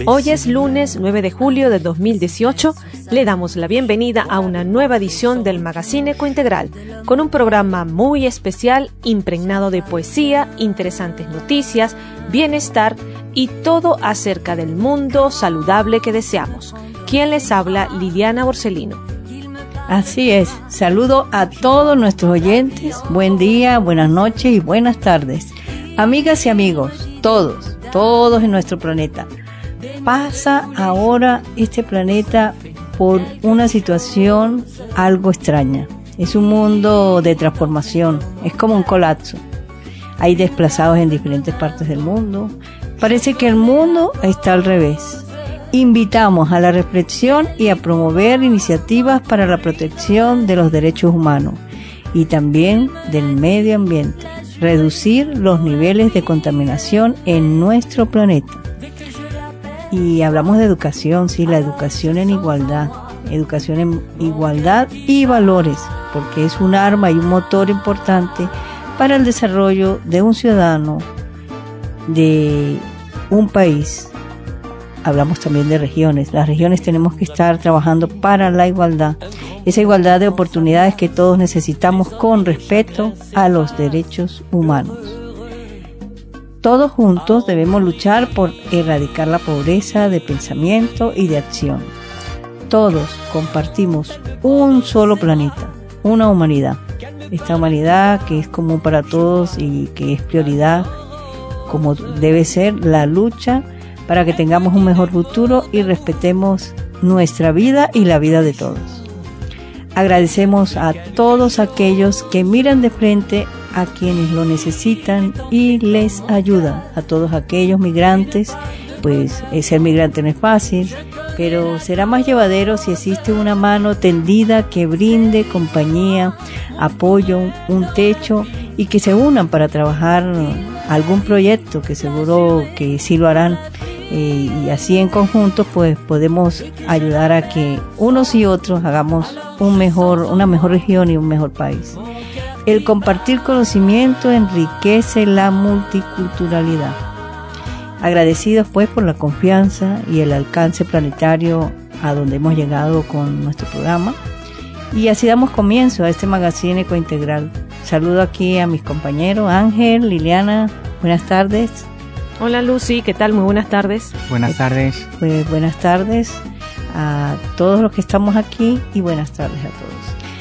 Hoy es lunes 9 de julio de 2018. Le damos la bienvenida a una nueva edición del Magazine Ecointegral, con un programa muy especial impregnado de poesía, interesantes noticias, bienestar y todo acerca del mundo saludable que deseamos. ¿Quién les habla? Liliana Borsellino. Así es, saludo a todos nuestros oyentes, buen día, buenas noches y buenas tardes. Amigas y amigos, todos en nuestro planeta. Pasa ahora este planeta por una situación algo extraña. Es un mundo de transformación, es como un colapso. Hay desplazados en diferentes partes del mundo. Parece que el mundo está al revés. Invitamos a la reflexión y a promover iniciativas para la protección de los derechos humanos y también del medio ambiente. Reducir los niveles de contaminación en nuestro planeta. Y hablamos de educación, sí, la educación en igualdad y valores, porque es un arma y un motor importante para el desarrollo de un ciudadano, de un país. Hablamos también de regiones. Las regiones tenemos que estar trabajando para la igualdad, esa igualdad de oportunidades que todos necesitamos con respeto a los derechos humanos. Todos juntos debemos luchar por erradicar la pobreza de pensamiento y de acción. Todos compartimos un solo planeta, una humanidad. Esta humanidad que es común para todos y que es prioridad, como debe ser la lucha para que tengamos un mejor futuro y respetemos nuestra vida y la vida de todos. Agradecemos a todos aquellos que miran de frente a quienes lo necesitan y les ayudan. A todos aquellos migrantes, pues ser migrante no es fácil, pero será más llevadero si existe una mano tendida que brinde compañía, apoyo, un techo y que se unan para trabajar algún proyecto, que seguro que sí lo harán. Y así en conjunto pues podemos ayudar a que unos y otros hagamos una mejor región y un mejor país. El compartir conocimiento enriquece la multiculturalidad. Agradecidos pues por la confianza y el alcance planetario a donde hemos llegado con nuestro programa. Y así damos comienzo a este Magazine Ecointegral. Saludo aquí a mis compañeros Ángel, Liliana, buenas tardes. Hola Lucy, ¿qué tal? Muy buenas tardes. Buenas tardes. Pues buenas tardes a todos los que estamos aquí y buenas tardes a todos.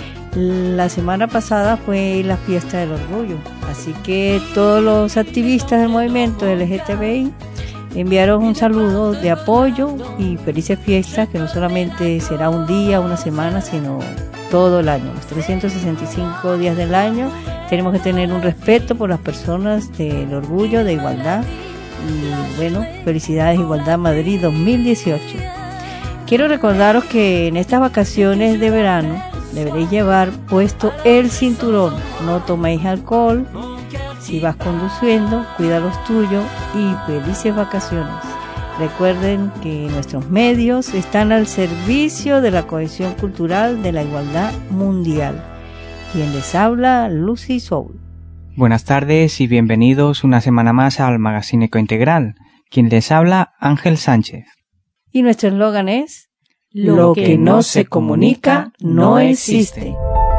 La semana pasada fue la fiesta del orgullo, así que todos los activistas del movimiento LGTBI enviaron un saludo de apoyo y felices fiestas, que no solamente será un día, una semana, sino todo el año, los 365 días del año. Tenemos que tener un respeto por las personas del orgullo, de igualdad. Y bueno, felicidades Igualdad Madrid 2018. Quiero recordaros que en estas vacaciones de verano deberéis llevar puesto el cinturón, no toméis alcohol, si vas conduciendo, cuida los tuyos y felices vacaciones. Recuerden que nuestros medios están al servicio de la cohesión cultural de la igualdad mundial. Quien les habla, Lucy Soul. Buenas tardes y bienvenidos una semana más al Magazine Ecointegral. Quien les habla, Ángel Sánchez. Y nuestro eslogan es: lo que no se comunica no existe.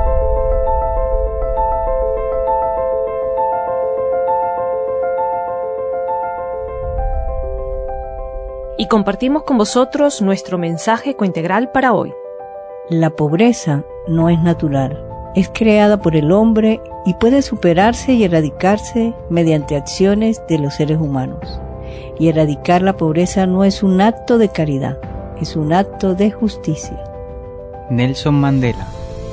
Y compartimos con vosotros nuestro mensaje ecointegral para hoy. La pobreza no es natural. Es creada por el hombre y puede superarse y erradicarse mediante acciones de los seres humanos. Y erradicar la pobreza no es un acto de caridad, es un acto de justicia. Nelson Mandela.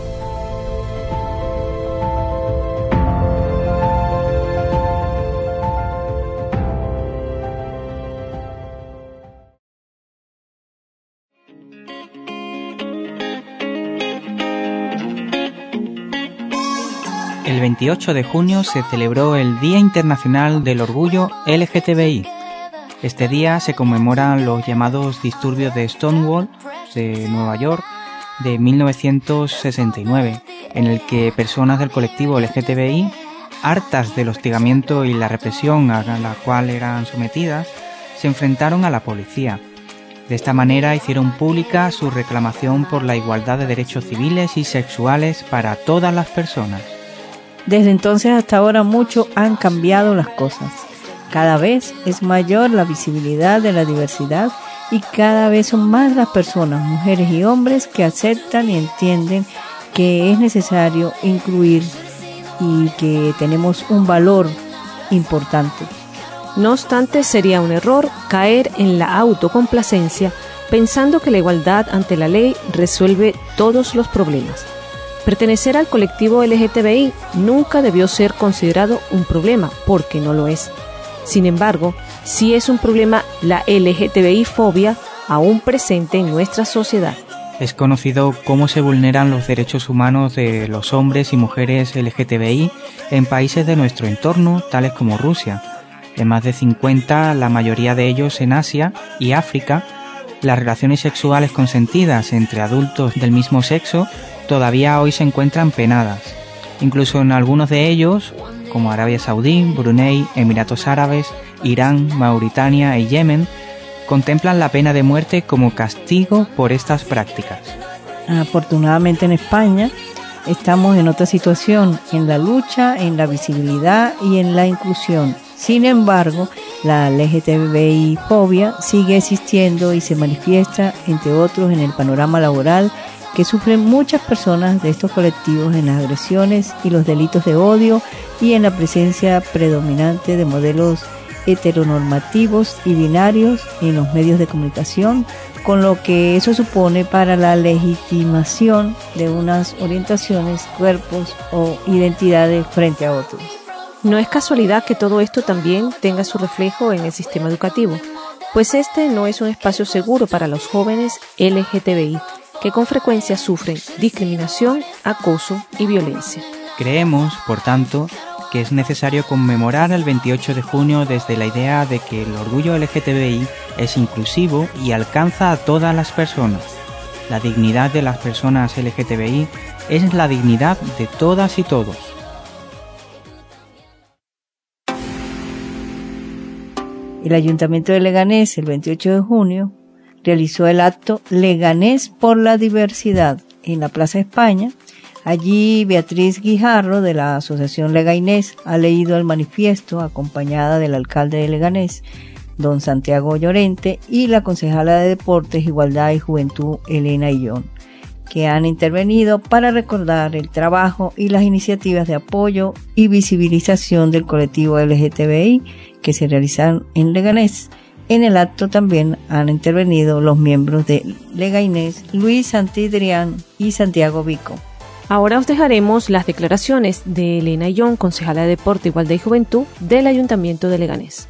El 28 de junio se celebró el Día Internacional del Orgullo LGTBI. Este día se conmemoran los llamados disturbios de Stonewall de Nueva York de 1969, en el que personas del colectivo LGTBI, hartas del hostigamiento y la represión a la cual eran sometidas, se enfrentaron a la policía De esta manera hicieron pública su reclamación por la igualdad de derechos civiles y sexuales para todas las personas. Desde entonces hasta ahora mucho han cambiado las cosas. Cada vez es mayor la visibilidad de la diversidad y cada vez son más las personas, mujeres y hombres, que aceptan y entienden que es necesario incluir y que tenemos un valor importante. No obstante, sería un error caer en la autocomplacencia pensando que la igualdad ante la ley resuelve todos los problemas. Pertenecer al colectivo LGTBI nunca debió ser considerado un problema, porque no lo es. Sin embargo, sí es un problema la LGTBI-fobia aún presente en nuestra sociedad. Es conocido cómo se vulneran los derechos humanos de los hombres y mujeres LGTBI en países de nuestro entorno, tales como Rusia. En más de 50, la mayoría de ellos en Asia y África, las relaciones sexuales consentidas entre adultos del mismo sexo todavía hoy se encuentran penadas. Incluso en algunos de ellos, como Arabia Saudí, Brunei, Emiratos Árabes, Irán, Mauritania y Yemen, contemplan la pena de muerte como castigo por estas prácticas. Afortunadamente en España estamos en otra situación, en la lucha, en la visibilidad y en la inclusión. Sin embargo, la LGTBI-fobia sigue existiendo y se manifiesta, entre otros, en el panorama laboral que sufren muchas personas de estos colectivos en las agresiones y los delitos de odio y en la presencia predominante de modelos heteronormativos y binarios en los medios de comunicación, con lo que eso supone para la legitimación de unas orientaciones, cuerpos o identidades frente a otros. No es casualidad que todo esto también tenga su reflejo en el sistema educativo, pues este no es un espacio seguro para los jóvenes LGTBI, que con frecuencia sufren discriminación, acoso y violencia. Creemos, por tanto, que es necesario conmemorar el 28 de junio desde la idea de que el orgullo LGTBI es inclusivo y alcanza a todas las personas. La dignidad de las personas LGTBI es la dignidad de todas y todos. El Ayuntamiento de Leganés, el 28 de junio, realizó el acto Leganés por la Diversidad en la Plaza España. Allí Beatriz Guijarro, de la Asociación Leganés, ha leído el manifiesto acompañada del alcalde de Leganés, don Santiago Llorente, y la concejala de Deportes, Igualdad y Juventud, Elena Illón, que han intervenido para recordar el trabajo y las iniciativas de apoyo y visibilización del colectivo LGTBI que se realizan en Leganés. En el acto también han intervenido los miembros de Leganés, Luis Santidrián y Santiago Vico. Ahora os dejaremos las declaraciones de Elena Illón, concejala de Deporte, Igualdad y Juventud del Ayuntamiento de Leganés.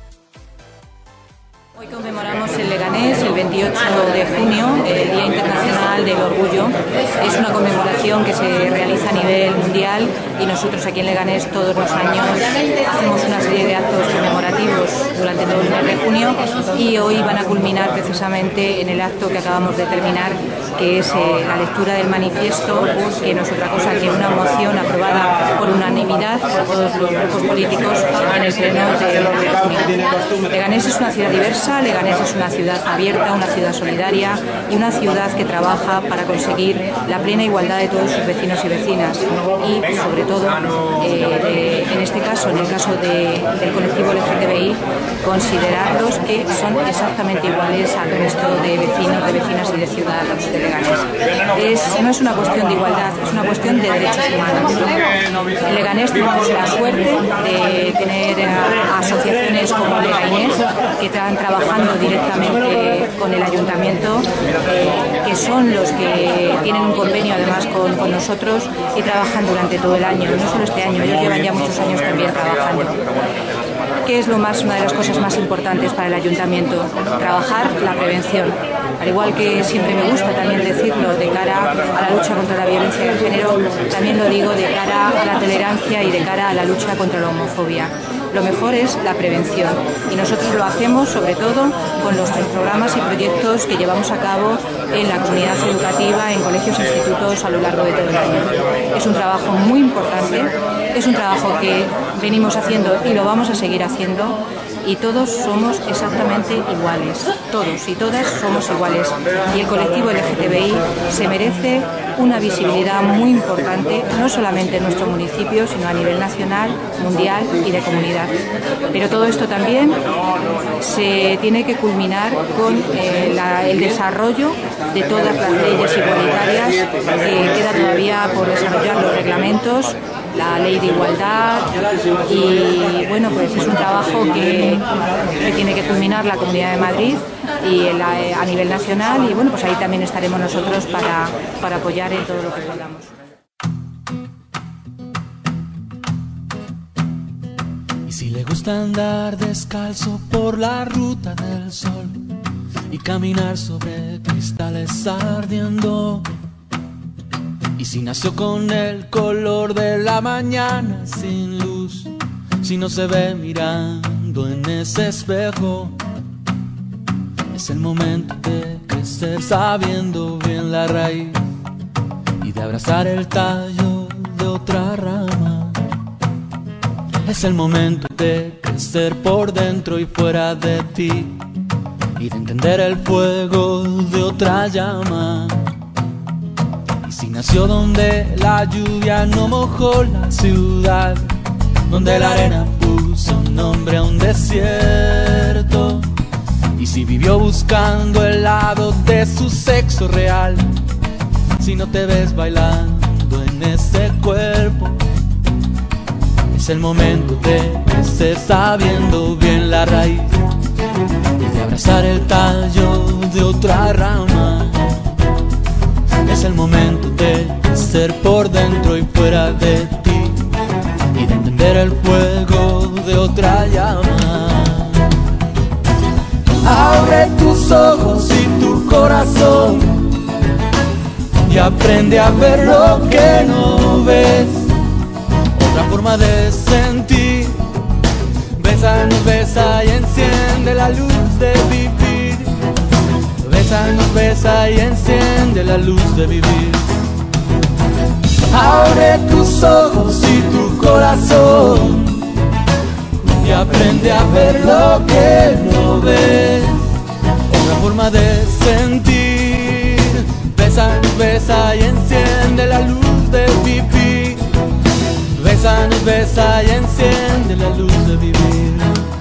Hoy conmemoramos en Leganés el 28 de junio, el Día Internacional del Orgullo. Es una conmemoración que se realiza a nivel mundial y nosotros aquí en Leganés todos los años hacemos una serie de actos conmemorativos durante todo el mes de junio y hoy van a culminar precisamente en el acto que acabamos de terminar, que es la lectura del manifiesto, que no es otra cosa que una moción aprobada por unanimidad por todos los grupos políticos en el pleno de junio. Leganés es una ciudad diversa, Leganés es una ciudad abierta, una ciudad solidaria y una ciudad que trabaja para conseguir la plena igualdad de todos sus vecinos y vecinas y sobre todo en este caso, en el caso del colectivo LGTBI, considerarlos que son exactamente iguales al resto de vecinos, de vecinas y de ciudadanos de Leganés. No es una cuestión de igualdad, es una cuestión de derechos humanos. En Leganés tenemos la suerte de tener asociaciones como Leganés que están trabajando directamente con el ayuntamiento, que son los que tienen un convenio además con nosotros y trabajan durante todo el año, no solo este año, ellos llevan ya muchos años también trabajando. ¿Qué es una de las cosas más importantes para el ayuntamiento? Trabajar la prevención. Al igual que siempre me gusta también decirlo de cara a la lucha contra la violencia de género, también lo digo de cara a la tolerancia y de cara a la lucha contra la homofobia. Lo mejor es la prevención y nosotros lo hacemos sobre todo con nuestros programas y proyectos que llevamos a cabo en la comunidad educativa, en colegios e institutos a lo largo de todo el año. Es un trabajo muy importante Es un trabajo que venimos haciendo y lo vamos a seguir haciendo, y todos somos exactamente iguales, todos y todas somos iguales, y el colectivo LGTBI se merece una visibilidad muy importante, no solamente en nuestro municipio, sino a nivel nacional, mundial y de comunidad. Pero todo esto también se tiene que culminar con el desarrollo de todas las leyes igualitarias. Queda todavía por desarrollar los reglamentos, la ley de igualdad, y bueno, pues es un trabajo que tiene que culminar la Comunidad de Madrid y a nivel nacional, y bueno, pues ahí también estaremos nosotros para apoyar en todo lo que podamos. Y si le gusta andar descalzo por la ruta del sol y caminar sobre cristales ardiendo, y si nació con el color de la mañana sin luz, si no se ve mirando en ese espejo, es el momento de crecer sabiendo bien la raíz y de abrazar el tallo de otra rama. Es el momento de crecer por dentro y fuera de ti y de entender el fuego de otra llama. Si nació donde la lluvia no mojó la ciudad, donde la arena puso nombre a un desierto, y si vivió buscando el lado de su sexo real, si no te ves bailando en ese cuerpo, es el momento de crecer sabiendo bien la raíz y de abrazar el tallo de otra rama. Es el momento de ser por dentro y fuera de ti y de entender el fuego de otra llama. Abre tus ojos y tu corazón y aprende a ver lo que no ves. Otra forma de sentir. Bésanos, besa y enciende la luz de vivir. Bésanos, besa y enciende la luz de vivir. Abre tus ojos y tu corazón y aprende a ver lo que no ves. Otra forma de sentir. Bésanos, besa y enciende la luz de vivir. Bésanos, besa y enciende la luz de vivir.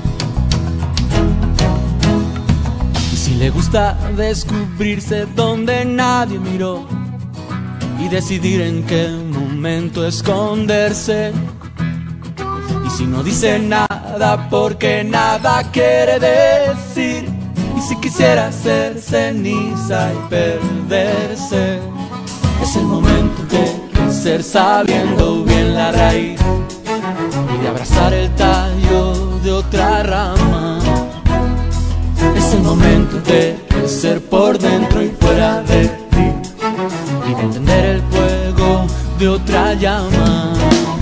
Y si le gusta descubrirse donde nadie miró y decidir en qué momento esconderse, y si no dice nada porque nada quiere decir, y si quisiera ser ceniza y perderse, es el momento de crecer sabiendo bien la raíz y de abrazar el tallo de otra rama. Es el momento de crecer por dentro y fuera de ti y de entender el fuego de otra llama.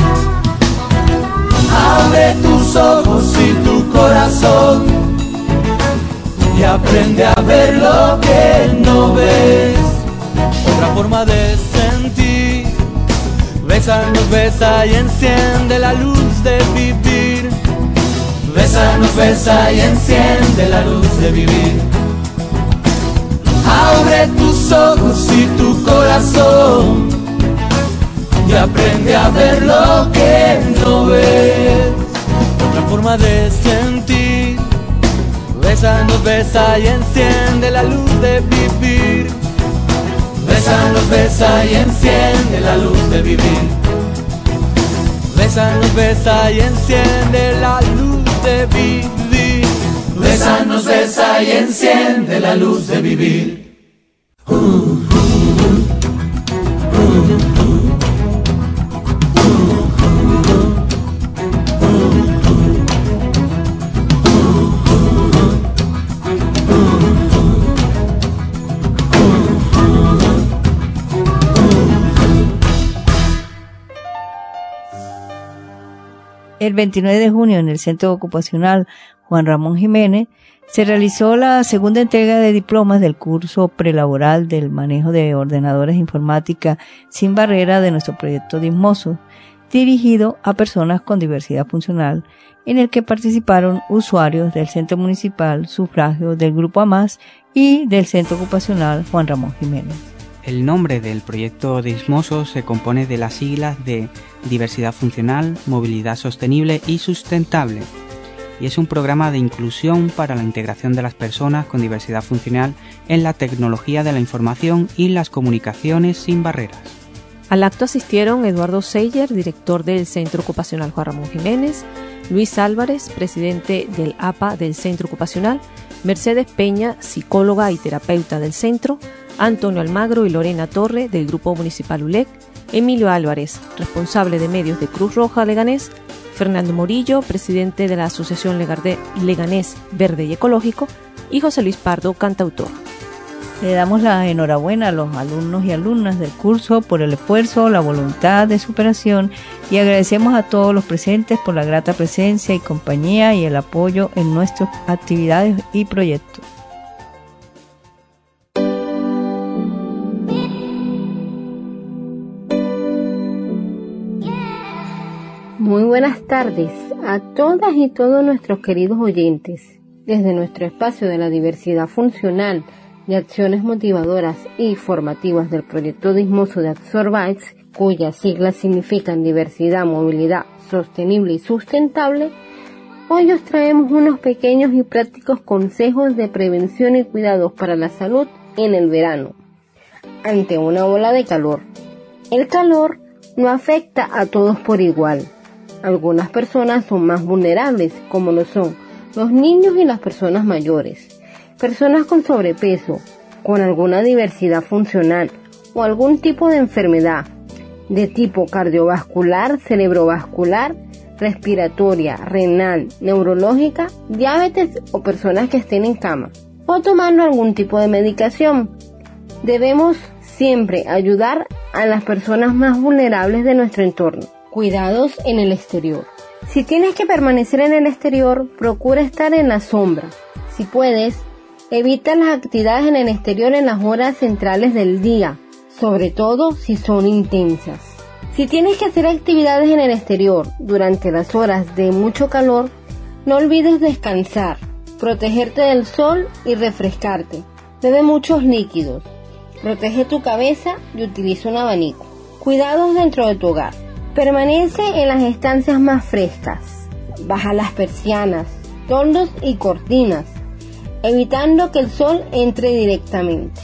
Abre tus ojos y tu corazón y aprende a ver lo que no ves. Otra forma de sentir. Bésanos, besa y enciende la luz de vivir. Bésanos, besa y enciende la luz de vivir. Abre tus ojos y tu corazón y aprende a ver lo que no ves. Otra forma de sentir. Bésanos, besa y enciende la luz de vivir. Bésanos, besa y enciende la luz de vivir. Bésanos, besa y enciende la luz de vivir. Bésanos, besa y enciende la luz de vivir. El 29 de junio en el Centro Ocupacional Juan Ramón Jiménez se realizó la segunda entrega de diplomas del curso prelaboral del manejo de ordenadores de informática sin barrera de nuestro proyecto DISMOSO, dirigido a personas con diversidad funcional, en el que participaron usuarios del Centro Municipal Sufragio del Grupo AMAS y del Centro Ocupacional Juan Ramón Jiménez. El nombre del proyecto Dismoso se compone de las siglas de Diversidad Funcional, Movilidad Sostenible y Sustentable, y es un programa de inclusión para la integración de las personas con diversidad funcional en la tecnología de la información y las comunicaciones sin barreras. Al acto asistieron Eduardo Seyer, director del Centro Ocupacional Juan Ramón Jiménez, Luis Álvarez, presidente del APA del Centro Ocupacional, Mercedes Peña, psicóloga y terapeuta del centro, Antonio Almagro y Lorena Torre, del Grupo Municipal ULEC, Emilio Álvarez, responsable de medios de Cruz Roja Leganés, Fernando Morillo, presidente de la Asociación Leganés Verde y Ecológico, y José Luis Pardo, cantautor. Le damos la enhorabuena a los alumnos y alumnas del curso por el esfuerzo, la voluntad de superación, y agradecemos a todos los presentes por la grata presencia y compañía y el apoyo en nuestras actividades y proyectos. Muy buenas tardes a todas y todos nuestros queridos oyentes. Desde nuestro espacio de la diversidad funcional de acciones motivadoras y formativas del proyecto Dismoso de Absorbytes, cuyas siglas significan diversidad, movilidad sostenible y sustentable, hoy os traemos unos pequeños y prácticos consejos de prevención y cuidados para la salud en el verano, ante una ola de calor. El calor no afecta a todos por igual. Algunas personas son más vulnerables, como lo son los niños y las personas mayores, personas con sobrepeso, con alguna diversidad funcional o algún tipo de enfermedad de tipo cardiovascular, cerebrovascular, respiratoria, renal, neurológica, diabetes o personas que estén en cama o tomando algún tipo de medicación. Debemos siempre ayudar a las personas más vulnerables de nuestro entorno. Cuidados en el exterior. Si tienes que permanecer en el exterior, procura estar en la sombra. Si puedes, evita las actividades en el exterior en las horas centrales del día, sobre todo si son intensas. Si tienes que hacer actividades en el exterior durante las horas de mucho calor, no olvides descansar, protegerte del sol y refrescarte. Bebe muchos líquidos. Protege tu cabeza y utiliza un abanico. Cuidados dentro de tu hogar. Permanece en las estancias más frescas. Baja las persianas, toldos y cortinas, evitando que el sol entre directamente.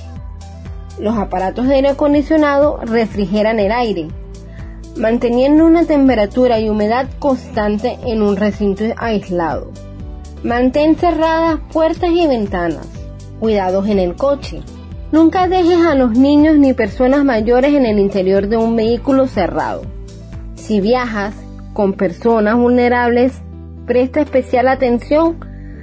Los aparatos de aire acondicionado refrigeran el aire, manteniendo una temperatura y humedad constante en un recinto aislado. Mantén cerradas puertas y ventanas. Cuidados en el coche. Nunca dejes a los niños ni personas mayores en el interior de un vehículo cerrado. Si viajas con personas vulnerables, presta especial atención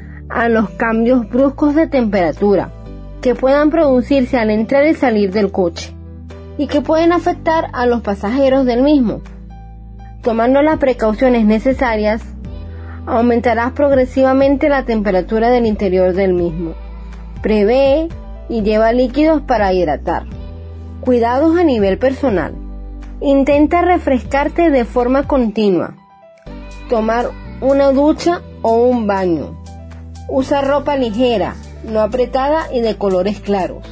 a los cambios bruscos de temperatura que puedan producirse al entrar y salir del coche y que pueden afectar a los pasajeros del mismo. Tomando las precauciones necesarias, aumentarás progresivamente la temperatura del interior del mismo. Prevé y lleva líquidos para hidratar. Cuidados a nivel personal. Intenta refrescarte de forma continua. Tomar una ducha o un baño. Usa ropa ligera, no apretada y de colores claros.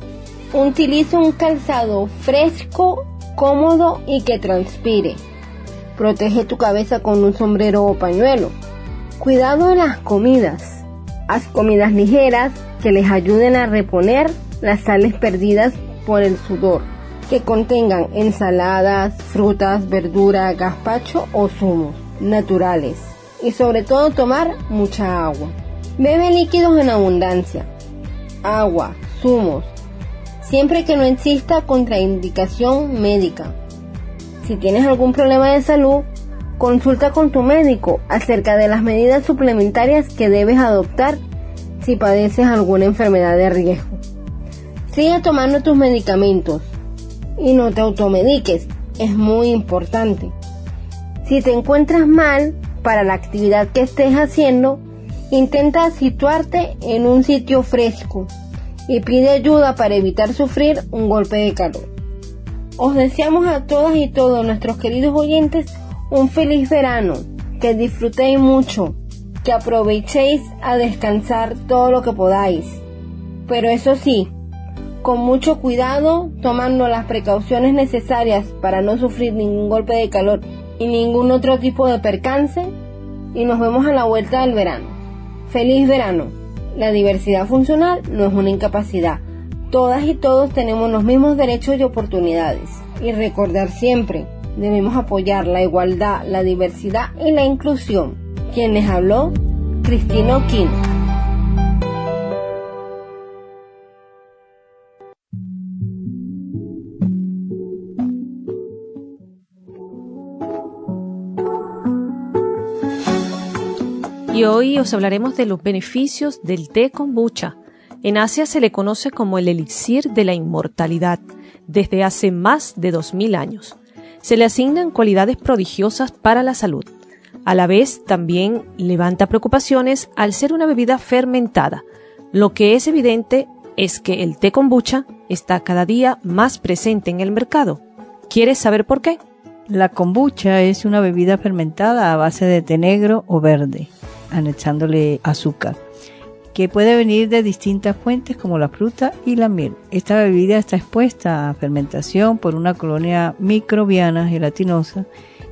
Utiliza un calzado fresco, cómodo y que transpire. Protege tu cabeza con un sombrero o pañuelo. Cuidado en las comidas. Haz comidas ligeras que les ayuden a reponer las sales perdidas por el sudor, que contengan ensaladas, frutas, verduras, gazpacho o zumos naturales, y sobre todo tomar mucha agua. Bebe líquidos en abundancia, agua, zumos, siempre que no exista contraindicación médica. Si tienes algún problema de salud, consulta con tu médico acerca de las medidas suplementarias que debes adoptar si padeces alguna enfermedad de riesgo. Sigue tomando tus medicamentos y no te automediques, es muy importante. Si te encuentras mal para la actividad que estés haciendo, intenta situarte en un sitio fresco y pide ayuda para evitar sufrir un golpe de calor. Os deseamos a todas y todos nuestros queridos oyentes Un feliz verano, que disfrutéis mucho, que aprovechéis a descansar todo lo que podáis. Pero eso sí, con mucho cuidado, tomando las precauciones necesarias para no sufrir ningún golpe de calor y ningún otro tipo de percance, y nos vemos a la vuelta del verano. ¡Feliz verano! La diversidad funcional no es una incapacidad. Todas y todos tenemos los mismos derechos y oportunidades. Y recordar siempre, debemos apoyar la igualdad, la diversidad y la inclusión. Quien les habló, Cristina Oquino. Y hoy os hablaremos de los beneficios del té kombucha. En Asia se le conoce como el elixir de la inmortalidad, desde hace más de 2000 años. Se le asignan cualidades prodigiosas para la salud. A la vez, también levanta preocupaciones al ser una bebida fermentada. Lo que es evidente es que el té kombucha está cada día más presente en el mercado. ¿Quieres saber por qué? La kombucha es una bebida fermentada a base de té negro o verde, anexándole azúcar, que puede venir de distintas fuentes como la fruta y la miel. Esta bebida está expuesta a fermentación por una colonia microbiana gelatinosa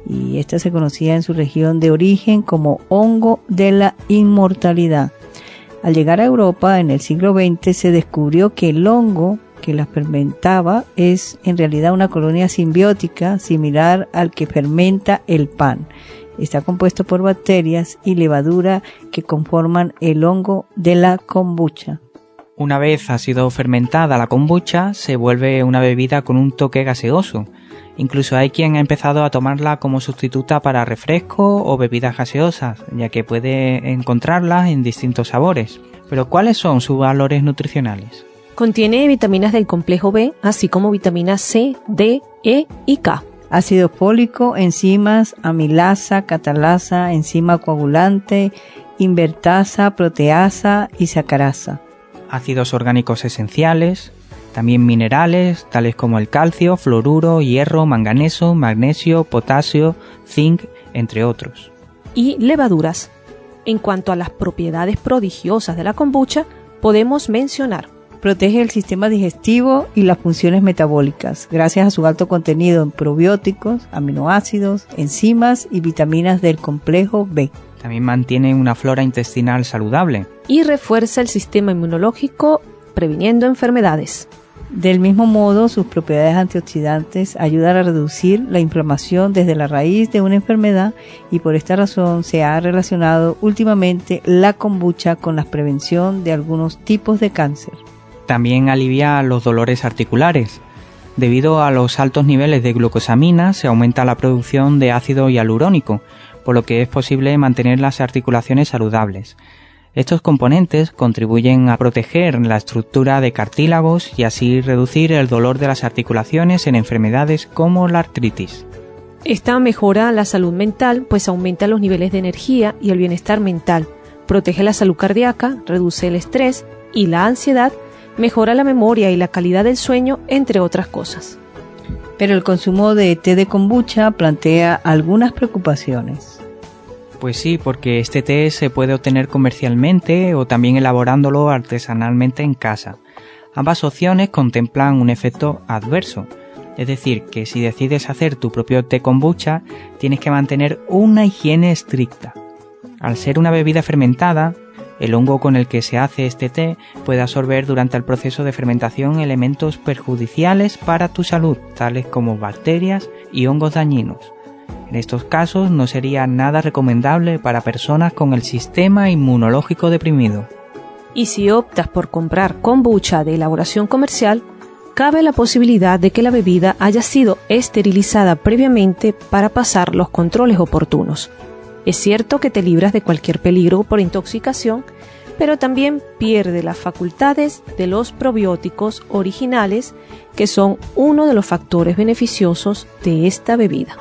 y esta se conocía en su región de origen como hongo de la inmortalidad. Al llegar a Europa en el siglo XX se descubrió que el hongo que la fermentaba es en realidad una colonia simbiótica similar al que fermenta el pan. Está compuesto por bacterias y levadura que conforman el hongo de la kombucha. Una vez ha sido fermentada la kombucha, se vuelve una bebida con un toque gaseoso. Incluso hay quien ha empezado a tomarla como sustituta para refresco o bebidas gaseosas, ya que puede encontrarlas en distintos sabores. Pero ¿cuáles son sus valores nutricionales? Contiene vitaminas del complejo B, así como vitaminas C, D, E y K. Ácido fólico, enzimas, amilasa, catalasa, enzima coagulante, invertasa, proteasa y sacarasa. Ácidos orgánicos esenciales, también minerales tales como el calcio, fluoruro, hierro, manganeso, magnesio, potasio, zinc, entre otros. Y levaduras. En cuanto a las propiedades prodigiosas de la kombucha, podemos mencionar: protege el sistema digestivo y las funciones metabólicas, gracias a su alto contenido en probióticos, aminoácidos, enzimas y vitaminas del complejo B. También mantiene una flora intestinal saludable. Y refuerza el sistema inmunológico, previniendo enfermedades. Del mismo modo, sus propiedades antioxidantes ayudan a reducir la inflamación desde la raíz de una enfermedad y por esta razón se ha relacionado últimamente la kombucha con la prevención de algunos tipos de cáncer. También alivia los dolores articulares. Debido a los altos niveles de glucosamina se aumenta la producción de ácido hialurónico, por lo que es posible mantener las articulaciones saludables. Estos componentes contribuyen a proteger la estructura de cartílagos y así reducir el dolor de las articulaciones en enfermedades como la artritis. Esta mejora la salud mental, pues aumenta los niveles de energía y el bienestar mental, protege la salud cardíaca, reduce el estrés y la ansiedad, mejora la memoria y la calidad del sueño, entre otras cosas. Pero el consumo de té de kombucha plantea algunas preocupaciones. Pues sí, porque este té se puede obtener comercialmente o también elaborándolo artesanalmente en casa. Ambas opciones contemplan un efecto adverso, es decir, que si decides hacer tu propio té kombucha, tienes que mantener una higiene estricta. Al ser una bebida fermentada, el hongo con el que se hace este té puede absorber durante el proceso de fermentación elementos perjudiciales para tu salud, tales como bacterias y hongos dañinos. En estos casos no sería nada recomendable para personas con el sistema inmunológico deprimido. Y si optas por comprar kombucha de elaboración comercial, cabe la posibilidad de que la bebida haya sido esterilizada previamente para pasar los controles oportunos. Es cierto que te libras de cualquier peligro por intoxicación, pero también pierde las facultades de los probióticos originales, que son uno de los factores beneficiosos de esta bebida.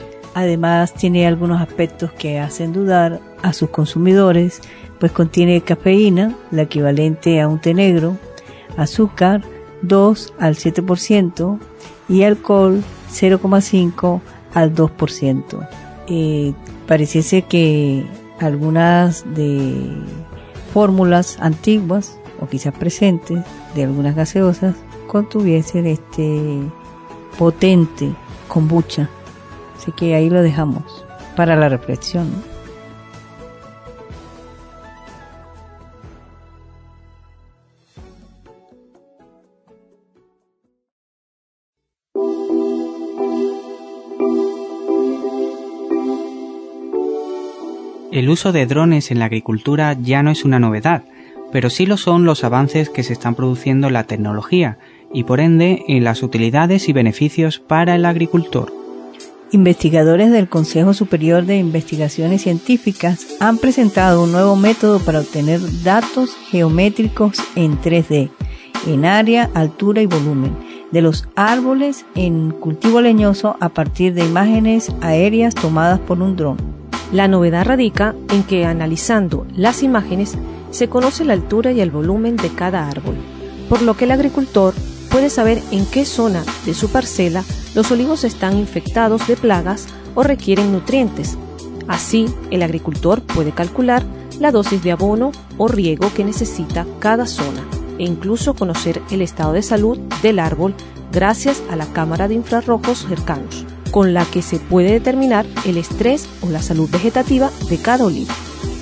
Además, tiene algunos aspectos que hacen dudar a sus consumidores, pues contiene cafeína, la equivalente a un té negro, azúcar 2 al 7% y alcohol 0,5 al 2%. pareciese que algunas de fórmulas antiguas o quizás presentes de algunas gaseosas contuviesen este potente kombucha. Así que ahí lo dejamos para la reflexión, ¿no? El uso de drones en la agricultura ya no es una novedad, pero sí lo son los avances que se están produciendo en la tecnología y por ende en las utilidades y beneficios para el agricultor. Investigadores del Consejo Superior de Investigaciones Científicas han presentado un nuevo método para obtener datos geométricos en 3D, en área, altura y volumen, de los árboles en cultivo leñoso a partir de imágenes aéreas tomadas por un dron. La novedad radica en que analizando las imágenes se conoce la altura y el volumen de cada árbol, por lo que el agricultor puede saber en qué zona de su parcela los olivos están infectados de plagas o requieren nutrientes. Así, el agricultor puede calcular la dosis de abono o riego que necesita cada zona e incluso conocer el estado de salud del árbol gracias a la cámara de infrarrojos cercanos, con la que se puede determinar el estrés o la salud vegetativa de cada olivo.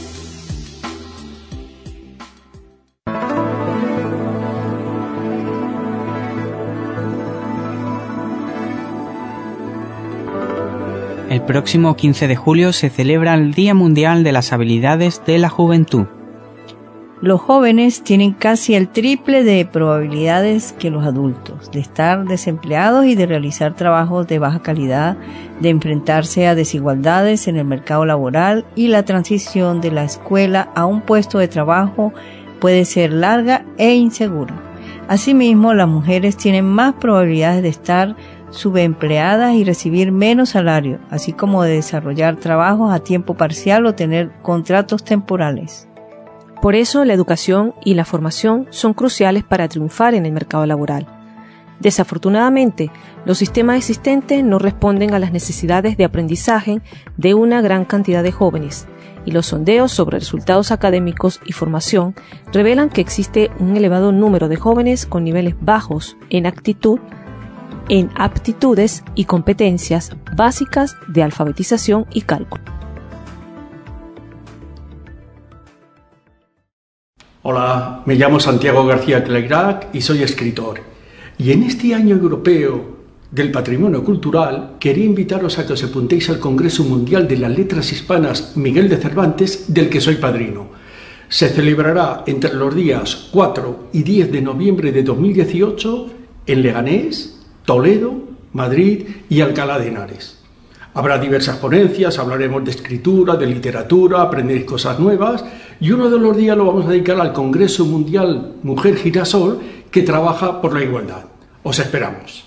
El próximo 15 de julio se celebra el Día Mundial de las Habilidades de la Juventud. Los jóvenes tienen casi el triple de probabilidades que los adultos de estar desempleados y de realizar trabajos de baja calidad, de enfrentarse a desigualdades en el mercado laboral, y la transición de la escuela a un puesto de trabajo puede ser larga e insegura. Asimismo, las mujeres tienen más probabilidades de estar subempleadas y recibir menos salario, así como de desarrollar trabajos a tiempo parcial o tener contratos temporales. Por eso, la educación y la formación son cruciales para triunfar en el mercado laboral. Desafortunadamente, los sistemas existentes no responden a las necesidades de aprendizaje de una gran cantidad de jóvenes, y los sondeos sobre resultados académicos y formación revelan que existe un elevado número de jóvenes con niveles bajos en aptitudes y competencias básicas de alfabetización y cálculo. Hola, me llamo Santiago García Clairac y soy escritor. Y en este año europeo del patrimonio cultural quería invitaros a que os apuntéis al Congreso Mundial de las Letras Hispanas Miguel de Cervantes, del que soy padrino. Se celebrará entre los días 4 y 10 de noviembre de 2018 en Leganés, Toledo, Madrid y Alcalá de Henares. Habrá diversas ponencias, hablaremos de escritura, de literatura, aprenderéis cosas nuevas, y uno de los días lo vamos a dedicar al Congreso Mundial Mujer Girasol, que trabaja por la igualdad. Os esperamos.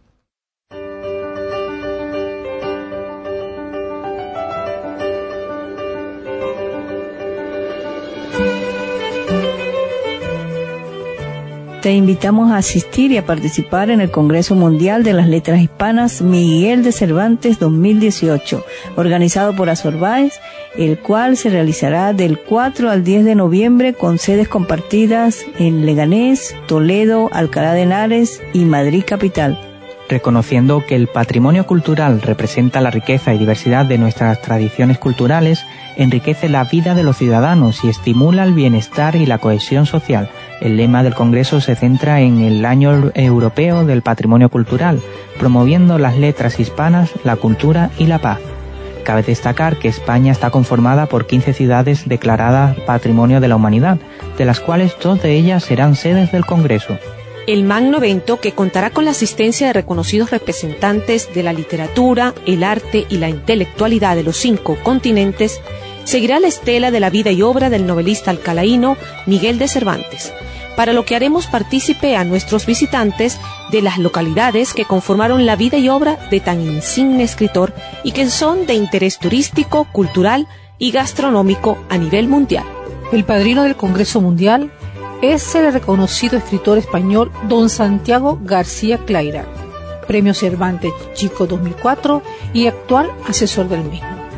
Te invitamos a asistir y a participar en el Congreso Mundial de las Letras Hispanas Miguel de Cervantes 2018, organizado por Azorbáez, el cual se realizará del 4 al 10 de noviembre con sedes compartidas en Leganés, Toledo, Alcalá de Henares y Madrid capital. Reconociendo que el patrimonio cultural representa la riqueza y diversidad de nuestras tradiciones culturales, enriquece la vida de los ciudadanos y estimula el bienestar y la cohesión social. El lema del Congreso se centra en el Año Europeo del Patrimonio Cultural, promoviendo las letras hispanas, la cultura y la paz. Cabe destacar que España está conformada por 15 ciudades declaradas Patrimonio de la Humanidad, de las cuales 2 de ellas serán sedes del Congreso. El magno evento, que contará con la asistencia de reconocidos representantes de la literatura, el arte y la intelectualidad de los 5 continentes, seguirá la estela de la vida y obra del novelista alcalaíno Miguel de Cervantes, para lo que haremos partícipe a nuestros visitantes de las localidades que conformaron la vida y obra de tan insigne escritor y que son de interés turístico, cultural y gastronómico a nivel mundial. El padrino del Congreso Mundial es el reconocido escritor español don Santiago García Clairac, Premio Cervantes Chico 2004 y actual asesor del mismo.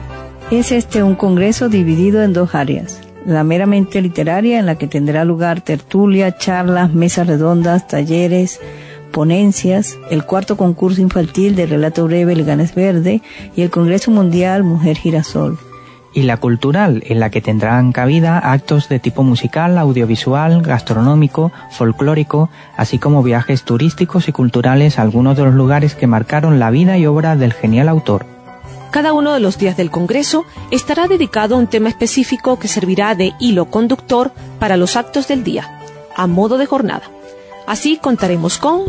Es un congreso dividido en dos áreas. La meramente literaria, en la que tendrá lugar tertulia, charlas, mesas redondas, talleres, ponencias, el cuarto concurso infantil de relato breve Leganés Verde y el Congreso Mundial Mujer Girasol. Y la cultural, en la que tendrán cabida actos de tipo musical, audiovisual, gastronómico, folclórico, así como viajes turísticos y culturales a algunos de los lugares que marcaron la vida y obra del genial autor. Cada uno de los días del Congreso estará dedicado a un tema específico que servirá de hilo conductor para los actos del día, a modo de jornada. Así contaremos con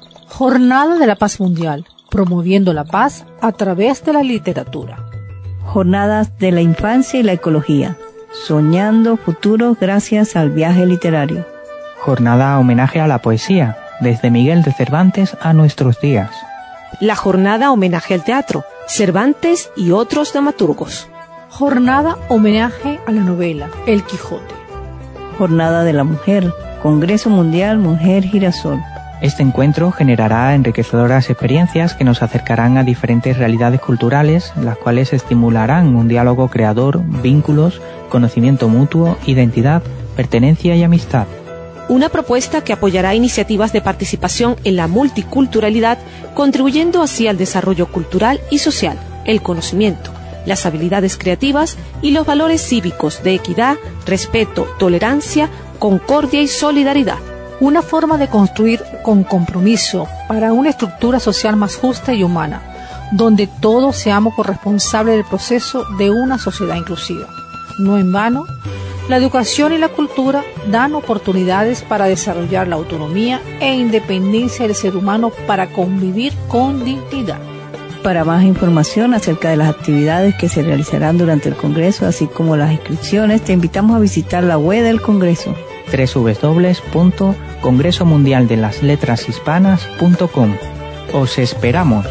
Jornada de la Paz Mundial, promoviendo la paz a través de la literatura. Jornadas de la infancia y la ecología, soñando futuros gracias al viaje literario. Jornada homenaje a la poesía, desde Miguel de Cervantes a nuestros días. La jornada homenaje al teatro, Cervantes y otros dramaturgos. Jornada homenaje a la novela, El Quijote. Jornada de la mujer, Congreso Mundial Mujer Girasol. Este encuentro generará enriquecedoras experiencias que nos acercarán a diferentes realidades culturales, las cuales estimularán un diálogo creador, vínculos, conocimiento mutuo, identidad, pertenencia y amistad. Una propuesta que apoyará iniciativas de participación en la multiculturalidad, contribuyendo así al desarrollo cultural y social, el conocimiento, las habilidades creativas y los valores cívicos de equidad, respeto, tolerancia, concordia y solidaridad. Una forma de construir con compromiso para una estructura social más justa y humana, donde todos seamos corresponsables del proceso de una sociedad inclusiva. No en vano, la educación y la cultura dan oportunidades para desarrollar la autonomía e independencia del ser humano para convivir con dignidad. Para más información acerca de las actividades que se realizarán durante el Congreso, así como las inscripciones, te invitamos a visitar la web del Congreso. www.congresomundialdelasletrashispanas.com. Os esperamos.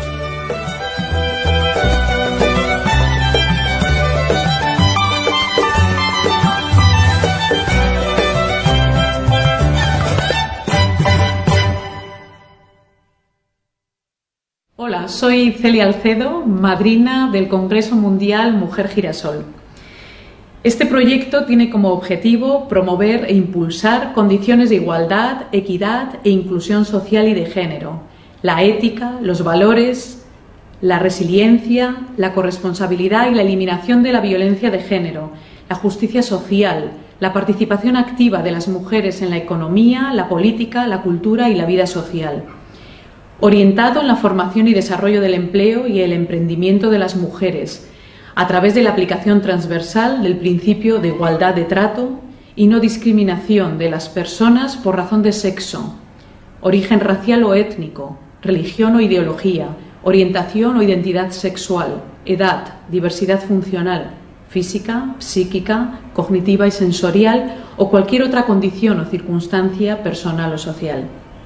Hola, soy Celia Alcedo, madrina del Congreso Mundial Mujer Girasol. Este proyecto tiene como objetivo promover e impulsar condiciones de igualdad, equidad e inclusión social y de género, la ética, los valores, la resiliencia, la corresponsabilidad y la eliminación de la violencia de género, la justicia social, la participación activa de las mujeres en la economía, la política, la cultura y la vida social. Orientado en la formación y desarrollo del empleo y el emprendimiento de las mujeres, a través de la aplicación transversal del principio de igualdad de trato y no discriminación de las personas por razón de sexo, origen racial o étnico, religión o ideología, orientación o identidad sexual, edad, diversidad funcional, física, psíquica, cognitiva y sensorial o cualquier otra condición o circunstancia personal o social.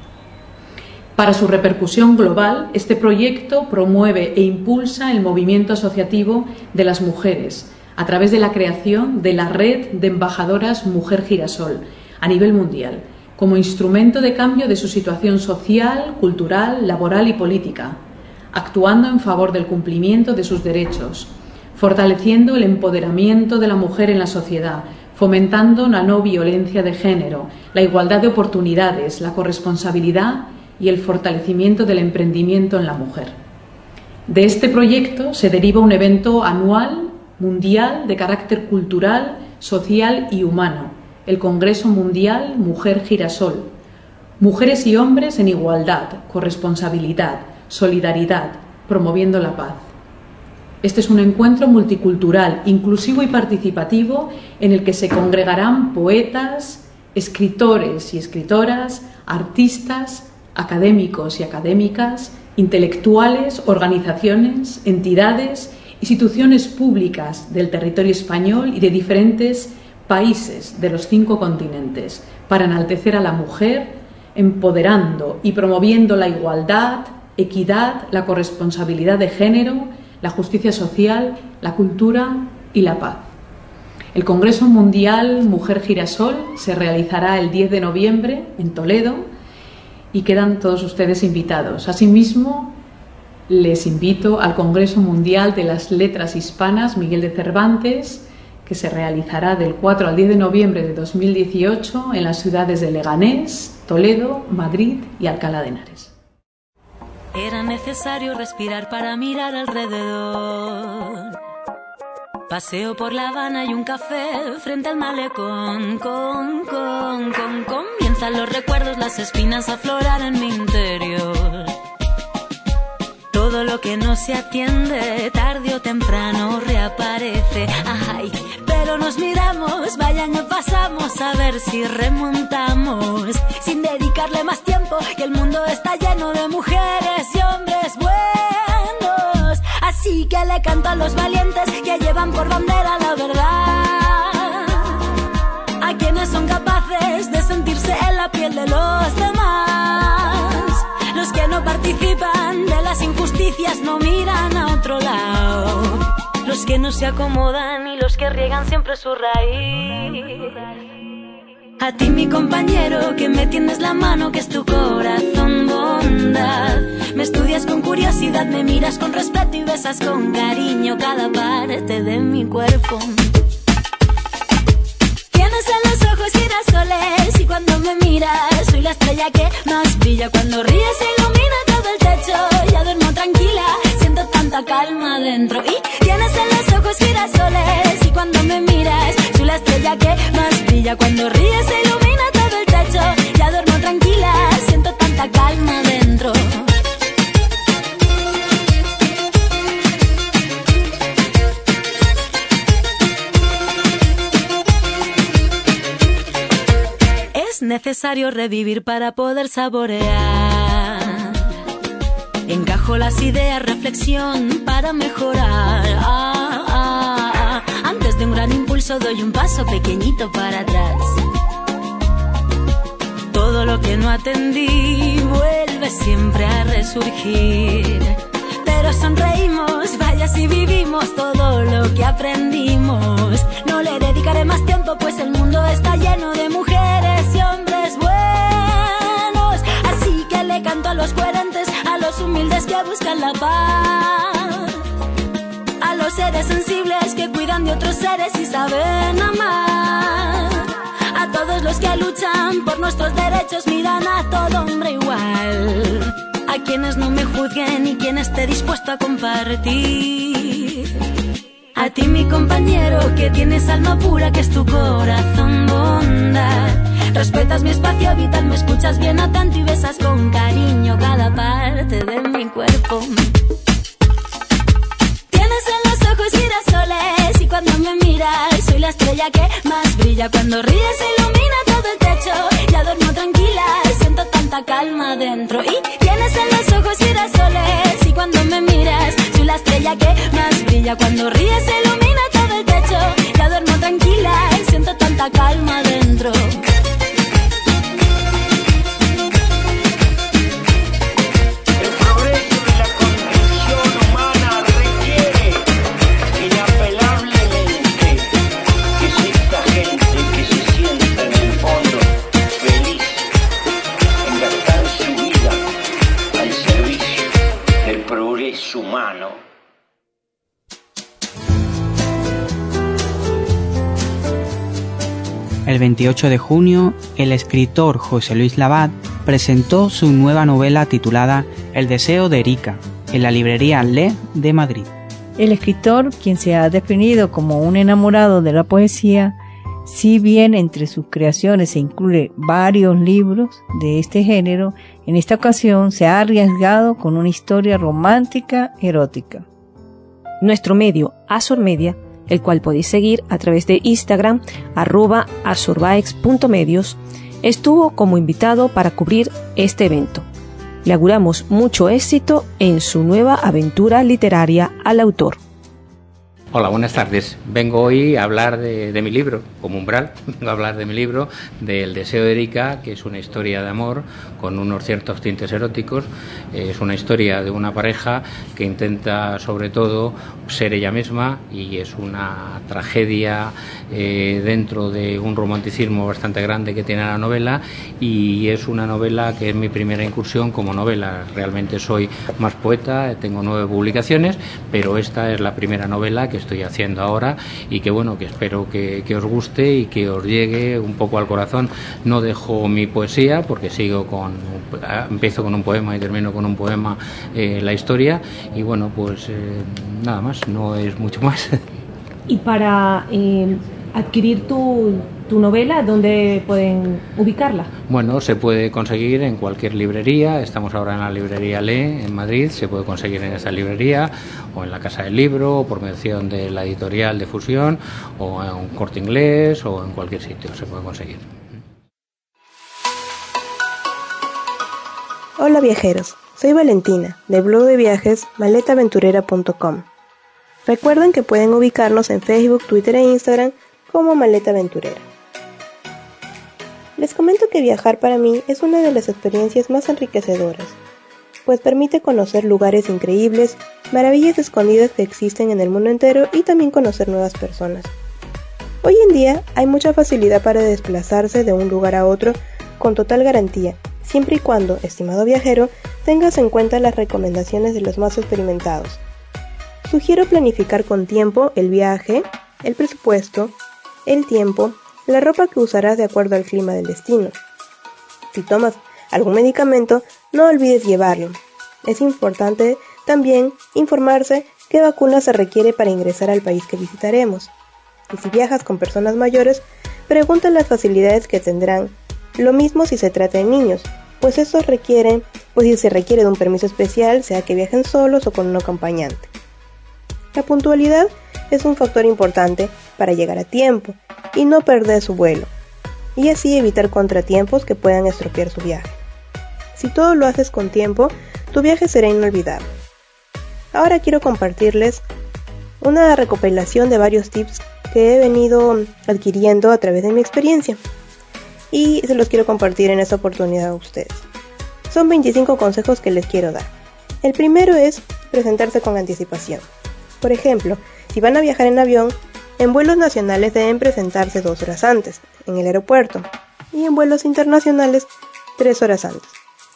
Para su repercusión global, este proyecto promueve e impulsa el movimiento asociativo de las mujeres a través de la creación de la red de embajadoras Mujer Girasol a nivel mundial, como instrumento de cambio de su situación social, cultural, laboral y política, actuando en favor del cumplimiento de sus derechos, fortaleciendo el empoderamiento de la mujer en la sociedad, fomentando la no violencia de género, la igualdad de oportunidades, la corresponsabilidad y el fortalecimiento del emprendimiento en la mujer. De este proyecto se deriva un evento anual mundial de carácter cultural, social y humano, el Congreso Mundial Mujer Girasol. Mujeres y hombres en igualdad, corresponsabilidad, solidaridad, promoviendo la paz. Este es un encuentro multicultural, inclusivo y participativo en el que se congregarán poetas, escritores y escritoras, artistas, académicos y académicas, intelectuales, organizaciones, entidades, instituciones públicas del territorio español y de diferentes países de los 5 continentes, para enaltecer a la mujer, empoderando y promoviendo la igualdad, equidad, la corresponsabilidad de género, la justicia social, la cultura y la paz. El Congreso Mundial Mujer Girasol se realizará el 10 de noviembre en Toledo y quedan todos ustedes invitados. Asimismo, Les invito al Congreso Mundial de las Letras Hispanas Miguel de Cervantes, que se realizará del 4 al 10 de noviembre de 2018 en las ciudades de Leganés, Toledo, Madrid y Alcalá de Henares. Era necesario respirar para mirar alrededor. Paseo por La Habana y un café frente al malecón. Comienzan los recuerdos, las espinas a aflorar en mi interior. Todo lo que no se atiende, tarde o temprano reaparece. Ay, pero nos miramos, vaya año pasamos, a ver si remontamos. Sin dedicarle más tiempo, y el mundo está lleno de mujeres y hombres buenos. Así que le canto a los valientes que llevan por bandera la verdad. A quienes son capaces de sentirse en la piel de los demás. Los que no participan de las injusticias no miran a otro lado. Los que no se acomodan y los que riegan siempre su raíz. A ti mi compañero que me tiendes la mano, que es tu corazón bondad. Me estudias con curiosidad, me miras con respeto y besas con cariño cada parte de mi cuerpo. Tienes en los ojos girasoles y cuando me miras soy la estrella que más brilla. Cuando ríes se ilumina todo el techo, ya duermo tranquila, siento tanta calma dentro. Y tienes en los ojos girasoles y cuando me miras soy la estrella que más brilla. Cuando ríes se ilumina todo el techo, ya duermo tranquila, siento tanta calma dentro. Es necesario revivir para poder saborear. Encajo las ideas, reflexión para mejorar. Antes de un gran impulso doy un paso pequeñito para atrás. Todo lo que no atendí vuelve siempre a resurgir. Pero sonreímos, vaya si vivimos todo lo que aprendimos. No le dedicaré más tiempo, pues el mundo está lleno de mujeres y hombres buenos. Así que le canto a los coherentes, a los humildes que buscan la paz, a los seres sensibles que cuidan de otros seres y saben amar, a todos los que luchan por nuestros derechos, miran a todo hombre igual, a quienes no me juzguen y quien esté dispuesto a compartir. A ti mi compañero que tienes alma pura, que es tu corazón bondad. Respetas mi espacio vital, me escuchas bien atento y besas con cariño cada parte de mi cuerpo. Tienes en los ojos girasoles y cuando me miras soy la estrella que más brilla. Cuando ríes se ilumina todo el techo, ya duermo tranquila, siento tanta calma dentro. Y tienes en los ojos girasoles y cuando me miras soy la estrella que más brilla. Cuando ríes se ilumina todo el techo, ya duermo tranquila, siento tanta calma dentro. Humano. El 28 de junio, el escritor José Luis Labat presentó su nueva novela titulada El deseo de Erika en la librería Le de Madrid. El escritor, quien se ha definido como un enamorado de la poesía, si bien entre sus creaciones se incluye varios libros de este género, en esta ocasión se ha arriesgado con una historia romántica erótica. Nuestro medio, Azur Media, el cual podéis seguir a través de Instagram, @azurbaex.medios, estuvo como invitado para cubrir este evento. Le auguramos mucho éxito en su nueva aventura literaria al autor. Hola, buenas tardes. Vengo hoy a hablar de mi libro, como umbral. Vengo a hablar de mi libro, del deseo de Erika, que es una historia de amor con unos ciertos tintes eróticos. Es una historia de una pareja que intenta, sobre todo, ser ella misma, y es una tragedia dentro de un romanticismo bastante grande que tiene la novela, y es una novela que es mi primera incursión como novela. Realmente soy más poeta, tengo 9 publicaciones, pero esta es la primera novela que estoy haciendo ahora y que bueno, que espero que os guste y que os llegue un poco al corazón. No dejo mi poesía porque empiezo con un poema y termino con un poema la historia, y bueno, pues nada más, no es mucho más. Y para adquirir tu novela, ¿dónde pueden ubicarla? Bueno, se puede conseguir en cualquier librería. Estamos ahora en la librería Le, en Madrid. Se puede conseguir en esa librería, o en la Casa del Libro, o por mención de la editorial de Fusión, o en un Corte Inglés, o en cualquier sitio se puede conseguir. Hola viajeros, soy Valentina, del blog de viajes maletaventurera.com. Recuerden que pueden ubicarnos en Facebook, Twitter e Instagram como Maleta Aventurera. Les comento que viajar para mí es una de las experiencias más enriquecedoras, pues permite conocer lugares increíbles, maravillas escondidas que existen en el mundo entero, y también conocer nuevas personas. Hoy en día hay mucha facilidad para desplazarse de un lugar a otro con total garantía, siempre y cuando, estimado viajero, tengas en cuenta las recomendaciones de los más experimentados. Sugiero planificar con tiempo el viaje, el presupuesto, el tiempo, la ropa que usarás de acuerdo al clima del destino. Si tomas algún medicamento, no olvides llevarlo. Es importante también informarse qué vacuna se requiere para ingresar al país que visitaremos. Y si viajas con personas mayores, pregunta las facilidades que tendrán. Lo mismo si se trata de niños, pues si se requiere de un permiso especial, sea que viajen solos o con un acompañante. La puntualidad es un factor importante para llegar a tiempo y no perder su vuelo, y así evitar contratiempos que puedan estropear su viaje. Si todo lo haces con tiempo, tu viaje será inolvidable. Ahora quiero compartirles una recopilación de varios tips que he venido adquiriendo a través de mi experiencia, y se los quiero compartir en esta oportunidad a ustedes. Son 25 consejos que les quiero dar. El primero es presentarse con anticipación. Por ejemplo, si van a viajar en avión, en vuelos nacionales deben presentarse 2 horas antes, en el aeropuerto, y en vuelos internacionales 3 horas antes.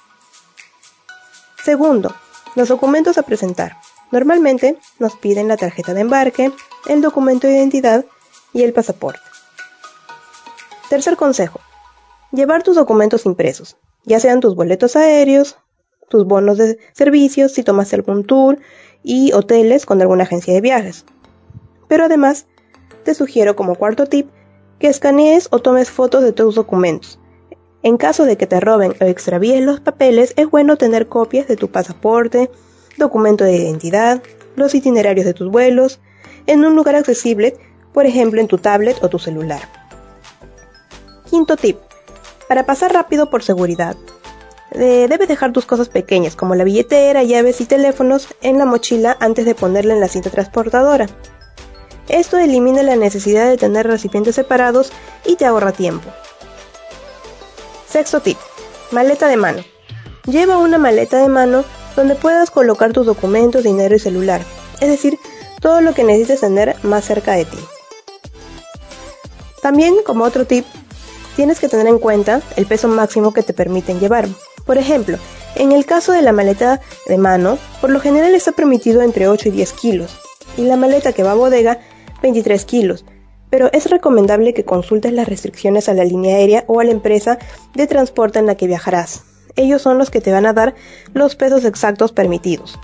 Segundo, los documentos a presentar. Normalmente nos piden la tarjeta de embarque, el documento de identidad y el pasaporte. Tercer consejo, llevar tus documentos impresos, ya sean tus boletos aéreos, tus bonos de servicios si tomaste algún tour, y hoteles con alguna agencia de viajes. Pero además, te sugiero como cuarto tip que escanees o tomes fotos de tus documentos. En caso de que te roben o extravíes los papeles, es bueno tener copias de tu pasaporte, documento de identidad, los itinerarios de tus vuelos, en un lugar accesible, por ejemplo en tu tablet o tu celular. Quinto tip, para pasar rápido por seguridad. Debes dejar tus cosas pequeñas como la billetera, llaves y teléfonos en la mochila antes de ponerla en la cinta transportadora. Esto elimina la necesidad de tener recipientes separados y te ahorra tiempo. Sexto tip, maleta de mano. Lleva una maleta de mano donde puedas colocar tus documentos, dinero y celular, es decir, todo lo que necesites tener más cerca de ti. También, como otro tip, tienes que tener en cuenta el peso máximo que te permiten llevar. Por ejemplo, en el caso de la maleta de mano, por lo general está permitido entre 8 y 10 kilos, y la maleta que va a bodega, 23 kilos, pero es recomendable que consultes las restricciones a la línea aérea o a la empresa de transporte en la que viajarás. Ellos son los que te van a dar los pesos exactos permitidos.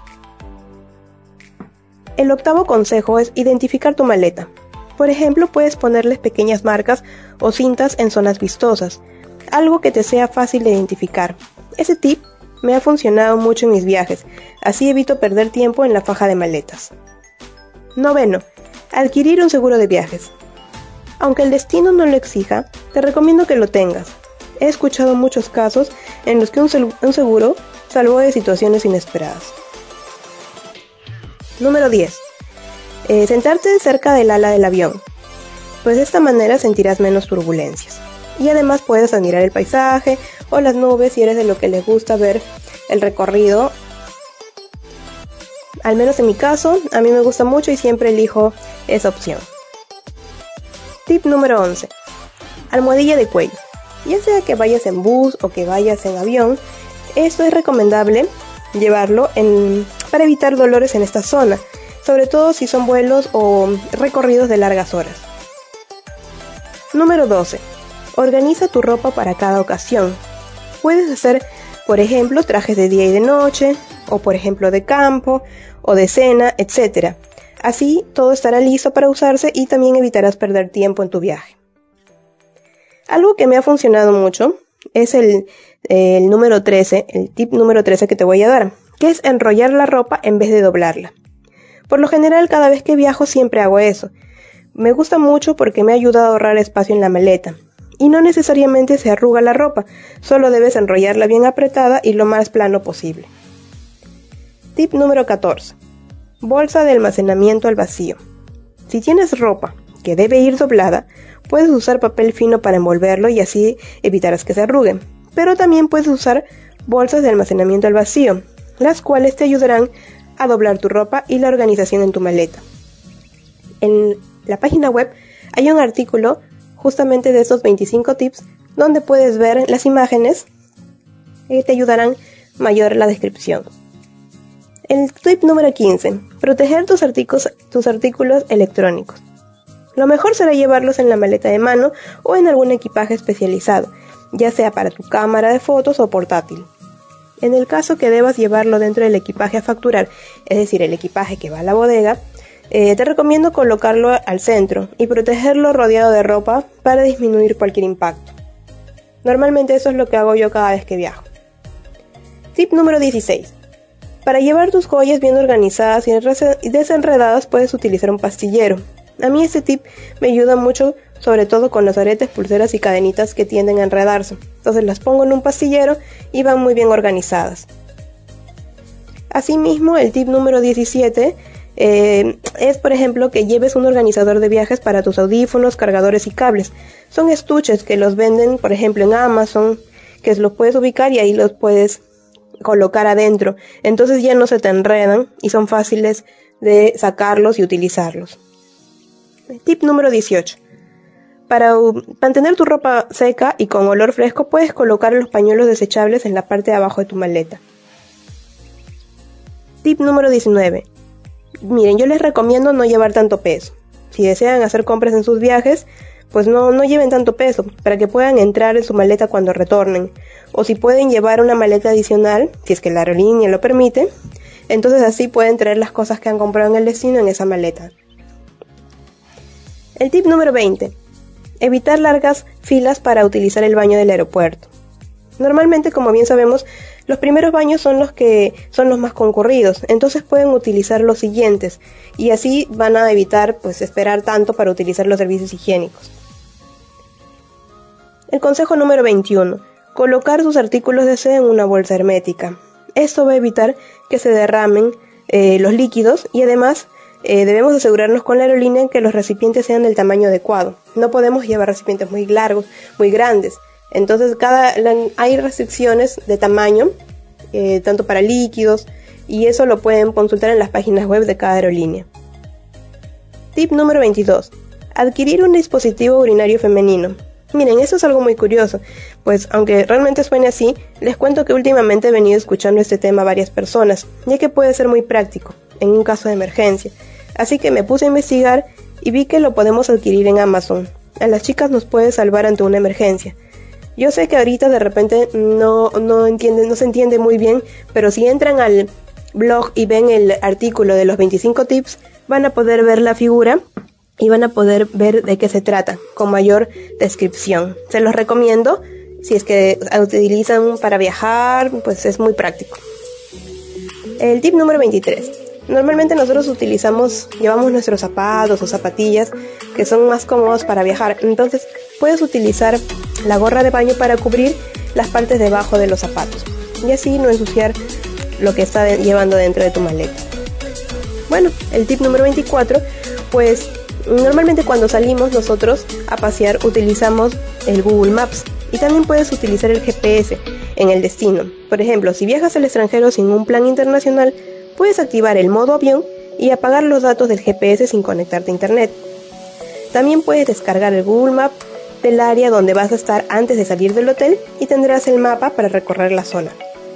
El octavo consejo es identificar tu maleta. Por ejemplo, puedes ponerles pequeñas marcas o cintas en zonas vistosas, algo que te sea fácil de identificar. Ese tip me ha funcionado mucho en mis viajes, así evito perder tiempo en la faja de maletas. Noveno, adquirir un seguro de viajes. Aunque el destino no lo exija, te recomiendo que lo tengas. He escuchado muchos casos en los que un seguro salvó de situaciones inesperadas. Número 10. Sentarte cerca del ala del avión, pues de esta manera sentirás menos turbulencias. Y además puedes admirar el paisaje o las nubes si eres de lo que les gusta ver el recorrido. Al menos en mi caso, a mí me gusta mucho y siempre elijo esa opción. Tip número 11. Almohadilla de cuello. Ya sea que vayas en bus o que vayas en avión, esto es recomendable llevarlo para evitar dolores en esta zona, sobre todo si son vuelos o recorridos de largas horas. Número 12. Organiza tu ropa para cada ocasión. Puedes hacer, por ejemplo, trajes de día y de noche, o por ejemplo de campo, o de cena, etc. Así todo estará listo para usarse y también evitarás perder tiempo en tu viaje. Algo que me ha funcionado mucho es el número 13, el tip número 13 que te voy a dar, que es enrollar la ropa en vez de doblarla. Por lo general, cada vez que viajo siempre hago eso. Me gusta mucho porque me ha ayudado a ahorrar espacio en la maleta. Y no necesariamente se arruga la ropa, solo debes enrollarla bien apretada y lo más plano posible. Tip número 14. Bolsa de almacenamiento al vacío. Si tienes ropa que debe ir doblada, puedes usar papel fino para envolverlo y así evitarás que se arrugue. Pero también puedes usar bolsas de almacenamiento al vacío, las cuales te ayudarán a doblar tu ropa y la organización en tu maleta. En la página web hay un artículo justamente de estos 25 tips donde puedes ver las imágenes que te ayudarán mayor la descripción. El tip número 15. Proteger tus artículos electrónicos. Lo mejor será llevarlos en la maleta de mano o en algún equipaje especializado, ya sea para tu cámara de fotos o portátil. En el caso que debas llevarlo dentro del equipaje a facturar, es decir, el equipaje que va a la bodega, te recomiendo colocarlo al centro y protegerlo rodeado de ropa para disminuir cualquier impacto. Normalmente eso es lo que hago yo cada vez que viajo. Tip número 16. Para llevar tus joyas bien organizadas y desenredadas puedes utilizar un pastillero. A mí este tip me ayuda mucho, sobre todo con los aretes, pulseras y cadenitas que tienden a enredarse. Entonces las pongo en un pastillero y van muy bien organizadas. Asimismo, el tip número 17 es, por ejemplo, que lleves un organizador de viajes para tus audífonos, cargadores y cables. Son estuches que los venden, por ejemplo, en Amazon, que los puedes ubicar y ahí los puedes colocar adentro. Entonces ya no se te enredan y son fáciles de sacarlos y utilizarlos. Tip número 18. Para mantener tu ropa seca y con olor fresco, puedes colocar los pañuelos desechables en la parte de abajo de tu maleta. Tip número 19. Miren, yo les recomiendo no llevar tanto peso. Si desean hacer compras en sus viajes, pues no lleven tanto peso, para que puedan entrar en su maleta cuando retornen. O si pueden llevar una maleta adicional, si es que la aerolínea lo permite, entonces así pueden traer las cosas que han comprado en el destino en esa maleta. El tip número 20. Evitar largas filas para utilizar el baño del aeropuerto. Normalmente, como bien sabemos, los primeros baños son los más concurridos, entonces pueden utilizar los siguientes y así van a evitar esperar tanto para utilizar los servicios higiénicos. El consejo número 21. Colocar sus artículos de aseo en una bolsa hermética. Esto va a evitar que se derramen los líquidos y además debemos asegurarnos con la aerolínea que los recipientes sean del tamaño adecuado. No podemos llevar recipientes muy largos, muy grandes. Entonces hay restricciones de tamaño, tanto para líquidos, y eso lo pueden consultar en las páginas web de cada aerolínea. Tip número 22. Adquirir un dispositivo urinario femenino. Miren, eso es algo muy curioso, pues aunque realmente suene así, les cuento que últimamente he venido escuchando este tema a varias personas, ya que puede ser muy práctico en un caso de emergencia. Así que me puse a investigar y vi que lo podemos adquirir en Amazon. A las chicas nos puede salvar ante una emergencia. Yo sé que ahorita de repente no se entiende muy bien, pero si entran al blog y ven el artículo de los 25 tips, van a poder ver la figura y van a poder ver de qué se trata, con mayor descripción. Se los recomiendo, si es que utilizan para viajar, pues es muy práctico. El tip número 23. Normalmente nosotros llevamos nuestros zapatos o zapatillas que son más cómodos para viajar, entonces puedes utilizar la gorra de baño para cubrir las partes de abajo de los zapatos y así no ensuciar lo que está llevando dentro de tu maleta. Bueno, el tip número 24, pues normalmente cuando salimos nosotros a pasear utilizamos el Google Maps y también puedes utilizar el GPS en el destino. Por ejemplo, si viajas al extranjero sin un plan internacional, puedes activar el modo avión y apagar los datos del GPS sin conectarte a internet. También puedes descargar el Google Maps del área donde vas a estar antes de salir del hotel y tendrás el mapa para recorrer la zona.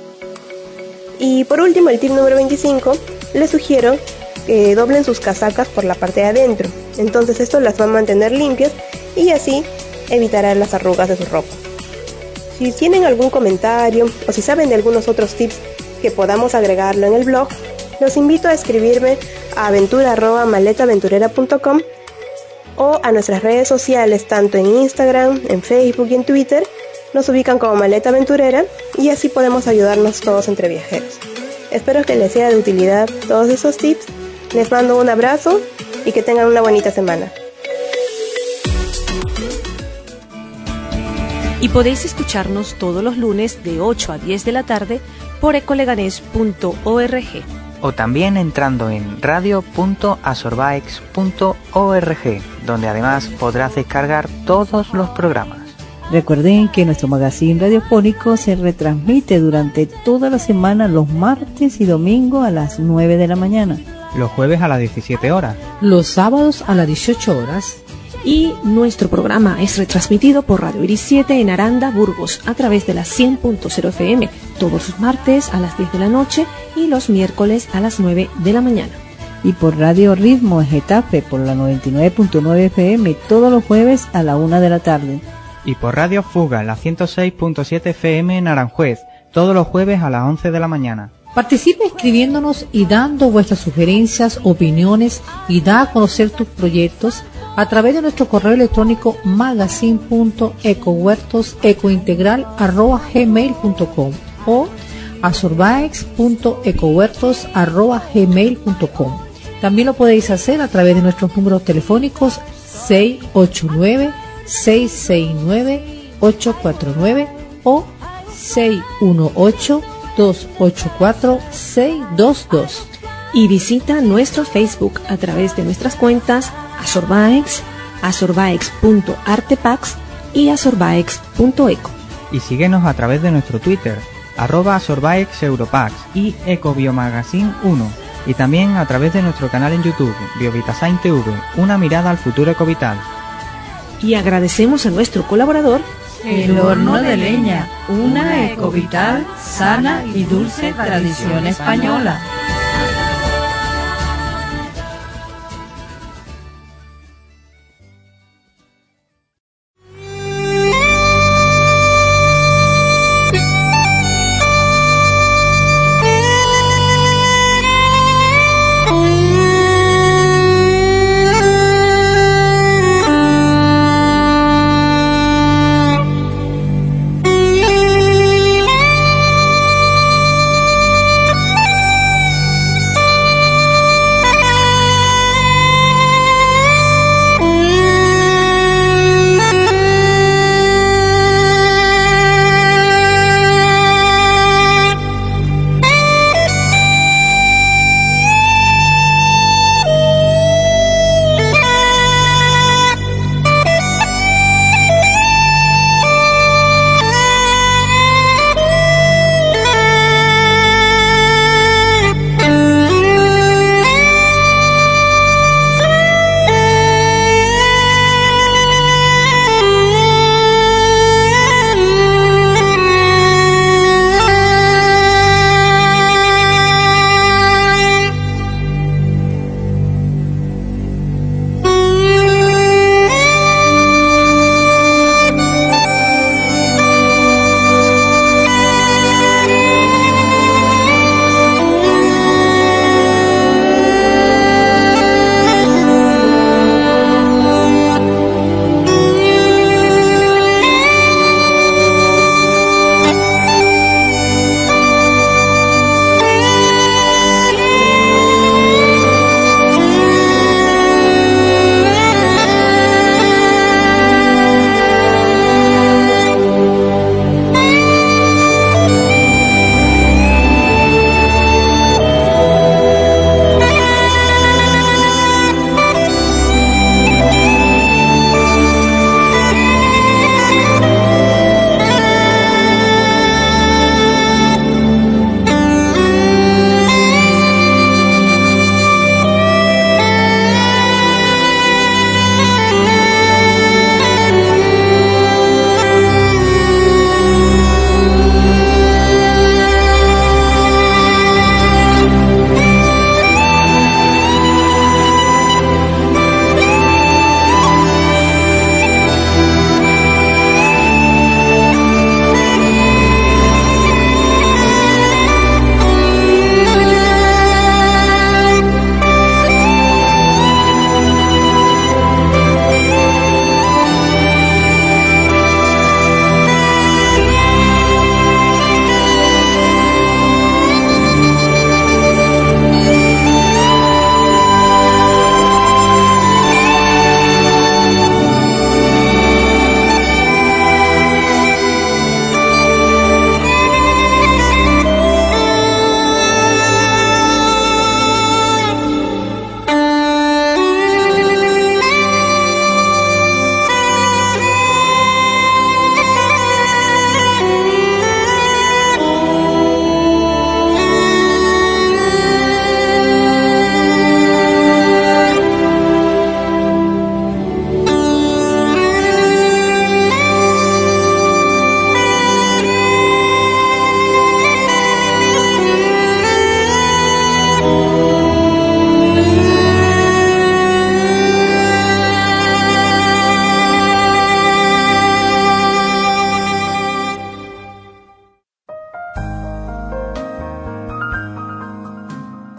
Y por último, el tip número 25, les sugiero que doblen sus casacas por la parte de adentro. Entonces esto las va a mantener limpias y así evitará las arrugas de su ropa. Si tienen algún comentario o si saben de algunos otros tips que podamos agregarlo en el blog, los invito a escribirme a aventura@maletaventurera.com o a nuestras redes sociales, tanto en Instagram, en Facebook y en Twitter. Nos ubican como Maleta Aventurera y así podemos ayudarnos todos entre viajeros. Espero que les sea de utilidad todos esos tips. Les mando un abrazo y que tengan una bonita semana. Y podéis escucharnos todos los lunes de 8 a 10 de la tarde por ecoleganés.org. O también entrando en radio.asorbaex.org, donde además podrás descargar todos los programas. Recuerden que nuestro magazine radiofónico se retransmite durante toda la semana los martes y domingos a las 9 de la mañana. Los jueves a las 17 horas. Los sábados a las 18 horas. Y nuestro programa es retransmitido por Radio Iris 7 en Aranda, Burgos, a través de la 100.0 FM, todos los martes a las 10 de la noche y los miércoles a las 9 de la mañana. Y por Radio Ritmo en Getafe por la 99.9 FM todos los jueves a la 1 de la tarde. Y por Radio Fuga en la 106.7 FM en Aranjuez, todos los jueves a las 11 de la mañana. Participa escribiéndonos y dando vuestras sugerencias, opiniones y da a conocer tus proyectos a través de nuestro correo electrónico magazine.ecohuertosecointegral@gmail.com o asorbaex.ecohuertos@gmail.com. También lo podéis hacer a través de nuestros números telefónicos 689-669-849 o 618-284-622. Y visita nuestro Facebook a través de nuestras cuentas Asorbaex, asorbaex.artepax y asorbaex.eco. Y síguenos a través de nuestro Twitter, @asorbaexeuropax y ecobiomagazine1. Y también a través de nuestro canal en YouTube, Biovitasign TV, una mirada al futuro ecovital. Y agradecemos a nuestro colaborador, El Horno de Leña, una ecovital, sana y dulce tradición española.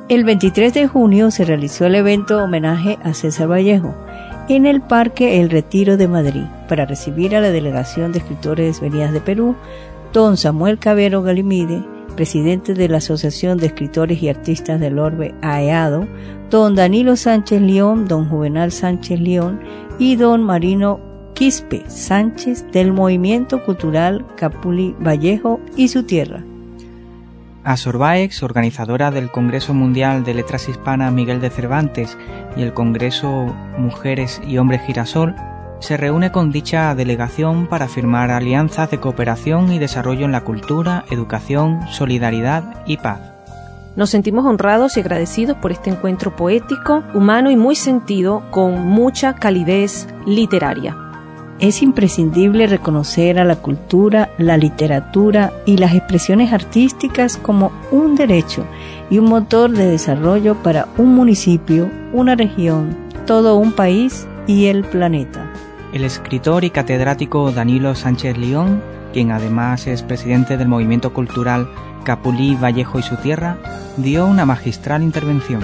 El 23 de junio se realizó el evento homenaje a César Vallejo en el Parque El Retiro de Madrid para recibir a la delegación de escritores venidas de Perú, don Samuel Cabero Galimide, presidente de la Asociación de Escritores y Artistas del Orbe AEADO, don Danilo Sánchez León, don Juvenal Sánchez León y don Marino Quispe Sánchez del Movimiento Cultural Capulí Vallejo y su tierra. Asorbaex, organizadora del Congreso Mundial de Letras Hispanas Miguel de Cervantes y el Congreso Mujeres y Hombres Girasol, se reúne con dicha delegación para firmar alianzas de cooperación y desarrollo en la cultura, educación, solidaridad y paz. Nos sentimos honrados y agradecidos por este encuentro poético, humano y muy sentido, con mucha calidez literaria. Es imprescindible reconocer a la cultura, la literatura y las expresiones artísticas como un derecho y un motor de desarrollo para un municipio, una región, todo un país y el planeta. El escritor y catedrático Danilo Sánchez León, quien además es presidente del movimiento cultural Capulí Vallejo y su tierra, dio una magistral intervención.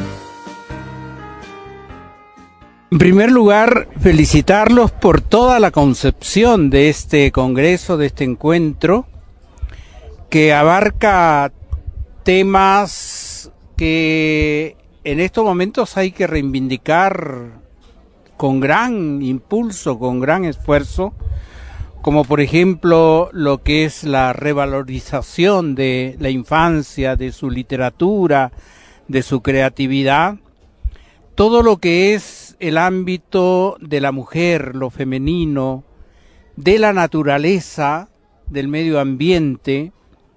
En primer lugar, felicitarlos por toda la concepción de este congreso, de este encuentro, que abarca temas que en estos momentos hay que reivindicar con gran impulso, con gran esfuerzo, como por ejemplo lo que es la revalorización de la infancia, de su literatura, de su creatividad, todo lo que es el ámbito de la mujer, lo femenino, de la naturaleza, del medio ambiente,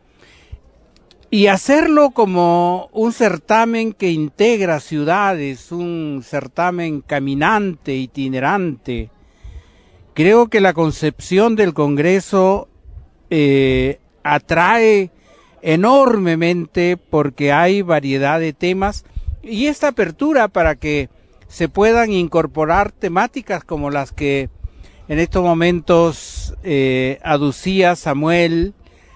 y hacerlo como un certamen que integra ciudades, un certamen caminante, itinerante. Creo que la concepción del Congreso atrae enormemente porque hay variedad de temas y esta apertura para que se puedan incorporar temáticas como las que en estos momentos aducía Samuel,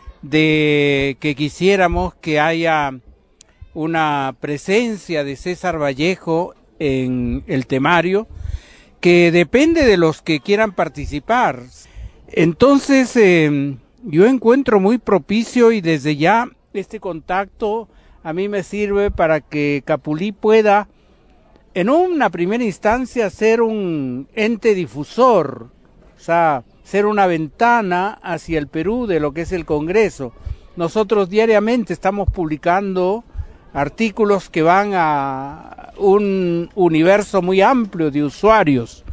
de que quisiéramos que haya una presencia de César Vallejo en el temario, que depende de los que quieran participar. Entonces yo encuentro muy propicio y desde ya este contacto a mí me sirve para que Capulí pueda en una primera instancia ser un ente difusor, o sea, ser una ventana hacia el Perú de lo que es el Congreso. Nosotros diariamente estamos publicando artículos que van a un universo muy amplio de usuarios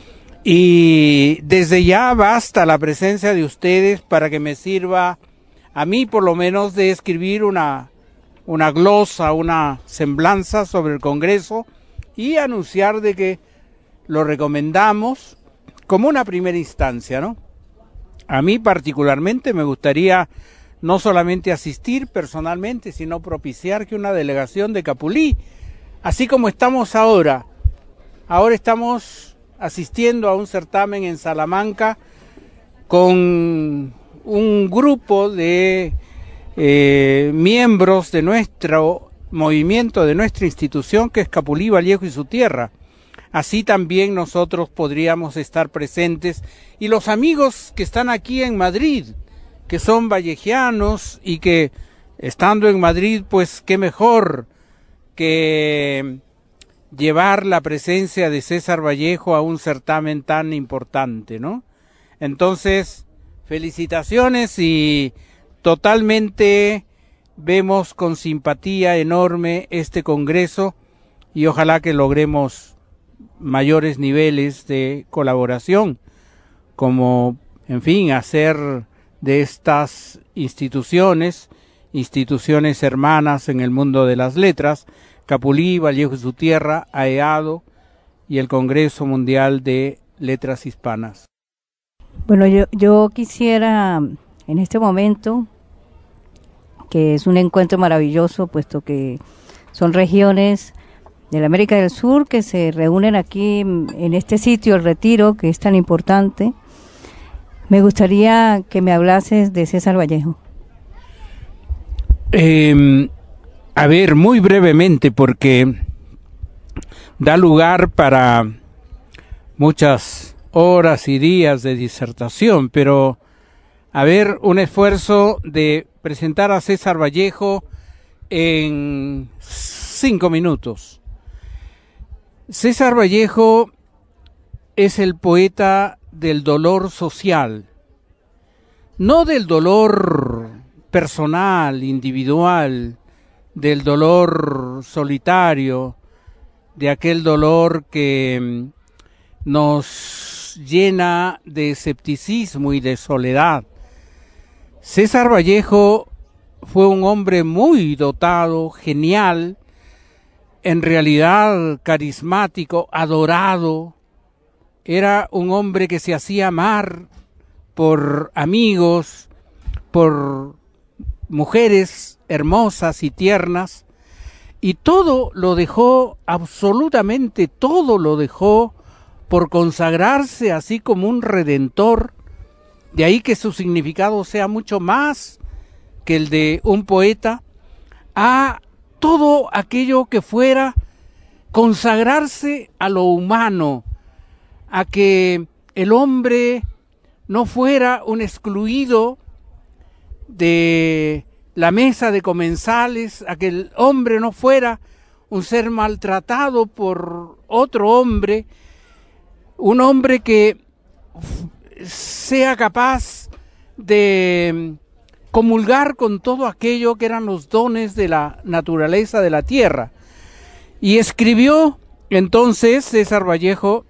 y desde ya basta la presencia de ustedes para que me sirva a mí por lo menos de escribir una glosa, una semblanza sobre el Congreso y anunciar de que lo recomendamos como una primera instancia, ¿no? A mí particularmente me gustaría no solamente asistir personalmente, sino propiciar que una delegación de Capulí, así como estamos ahora estamos asistiendo a un certamen en Salamanca con un grupo de miembros de nuestro movimiento, de nuestra institución, que es Capulí Vallejo y su tierra. Así también nosotros podríamos estar presentes y los amigos que están aquí en Madrid, que son vallejianos y que estando en Madrid, pues qué mejor que llevar la presencia de César Vallejo a un certamen tan importante, ¿no? Entonces, felicitaciones y totalmente vemos con simpatía enorme este congreso y ojalá que logremos mayores niveles de colaboración, como, en fin, hacer de estas instituciones hermanas en el mundo de las letras, Capulí, Vallejo y su tierra, AEADO y el Congreso Mundial de Letras Hispanas. Bueno, yo quisiera en este momento, que es un encuentro maravilloso, puesto que son regiones de la América del Sur que se reúnen aquí en este sitio, el Retiro, que es tan importante. Me gustaría que me hablases de César Vallejo. A ver, muy brevemente, porque da lugar para muchas horas y días de disertación, pero a ver, un esfuerzo de presentar a César Vallejo en 5 minutos. César Vallejo es el poeta del dolor social, no del dolor personal, individual, del dolor solitario, de aquel dolor que nos llena de escepticismo y de soledad. César Vallejo fue un hombre muy dotado, genial, en realidad carismático, adorado. Era un hombre que se hacía amar por amigos, por mujeres hermosas y tiernas, y todo lo dejó, absolutamente todo lo dejó por consagrarse así como un redentor. De ahí que su significado sea mucho más que el de un poeta, a todo aquello que fuera consagrarse a lo humano, a que el hombre no fuera un excluido de la mesa de comensales, a que el hombre no fuera un ser maltratado por otro hombre, un hombre que sea capaz de comulgar con todo aquello que eran los dones de la naturaleza de la tierra. Y escribió entonces César Vallejo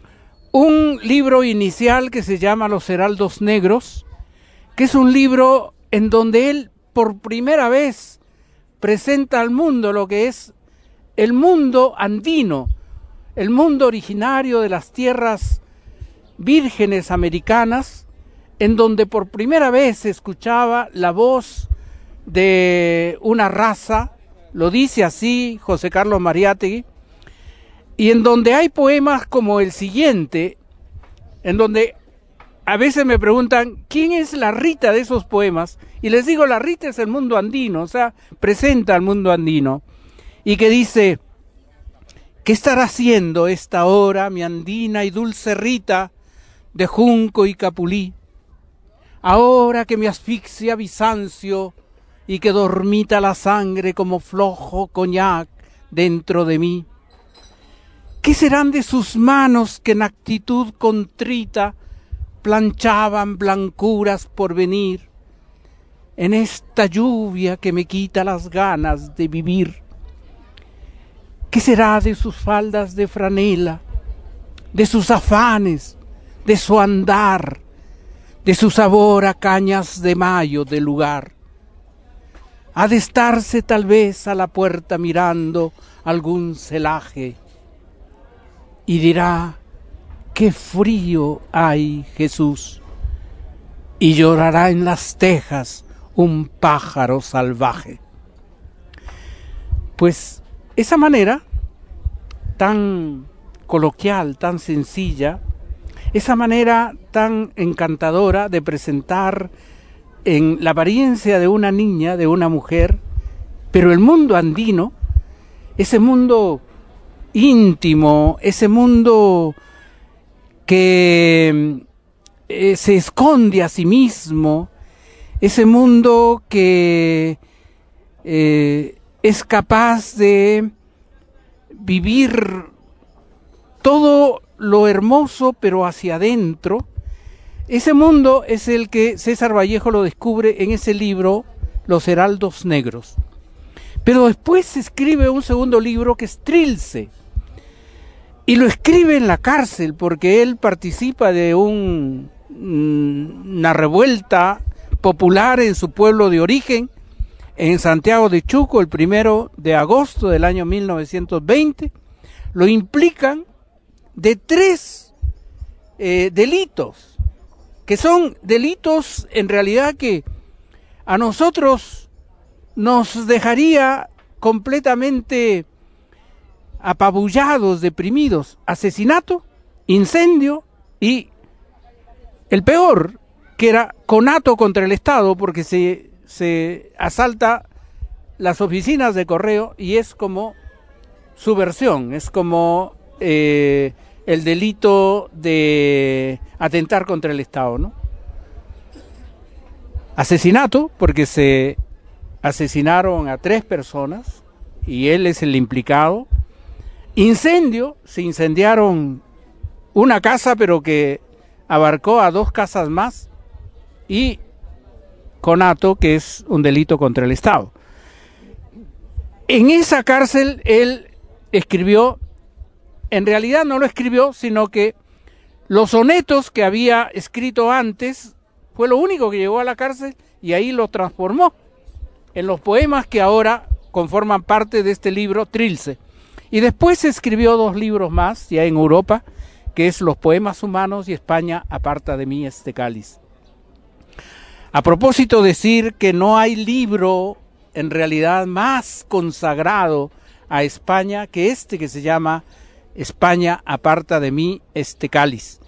un libro inicial que se llama Los Heraldos Negros, que es un libro en donde él por primera vez presenta al mundo lo que es el mundo andino, el mundo originario de las tierras vírgenes americanas, en donde por primera vez se escuchaba la voz de una raza, lo dice así José Carlos Mariátegui, y en donde hay poemas como el siguiente, en donde a veces me preguntan quién es la Rita de esos poemas, y les digo, la Rita es el mundo andino, o sea, presenta al mundo andino, y que dice: ¿qué estará haciendo esta hora mi andina y dulce Rita de junco y capulí? Ahora que me asfixia Bizancio y que dormita la sangre como flojo coñac dentro de mí. ¿Qué serán de sus manos que en actitud contrita planchaban blancuras por venir en esta lluvia que me quita las ganas de vivir? ¿Qué será de sus faldas de franela, de sus afanes, de su andar, de su sabor a cañas de mayo del lugar? Ha de estarse tal vez a la puerta mirando algún celaje y dirá: qué frío hay, Jesús, y llorará en las tejas un pájaro salvaje. Pues esa manera tan coloquial, tan sencilla, esa manera tan encantadora de presentar en la apariencia de una niña, de una mujer, pero el mundo andino, ese mundo íntimo, ese mundo que se esconde a sí mismo, ese mundo que es capaz de vivir todo lo hermoso pero hacia adentro. Ese mundo es el que César Vallejo lo descubre en ese libro, Los Heraldos Negros. Pero después escribe un segundo libro que es Trilce, y lo escribe en la cárcel porque él participa de una revuelta popular en su pueblo de origen, en Santiago de Chuco, el 1 de agosto del año 1920. Lo implican de 3 delitos, que son delitos en realidad que a nosotros nos dejaría completamente apabullados, deprimidos: asesinato, incendio y el peor, que era conato contra el Estado, porque se asalta las oficinas de correo y es como subversión, es como el delito de atentar contra el Estado, ¿no? Asesinato, porque se asesinaron a 3 personas y él es el implicado. Incendio, se incendiaron una casa pero que abarcó a 2 casas más, y conato, que es un delito contra el Estado. En esa cárcel él escribió, en realidad no lo escribió, sino que los sonetos que había escrito antes fue lo único que llegó a la cárcel y ahí lo transformó en los poemas que ahora conforman parte de este libro Trilce. Y después escribió 2 libros más ya en Europa, que es Los poemas humanos y España aparta de mí este cáliz. A propósito, decir que no hay libro en realidad más consagrado a España que este, que se llama España aparta de mí este cáliz.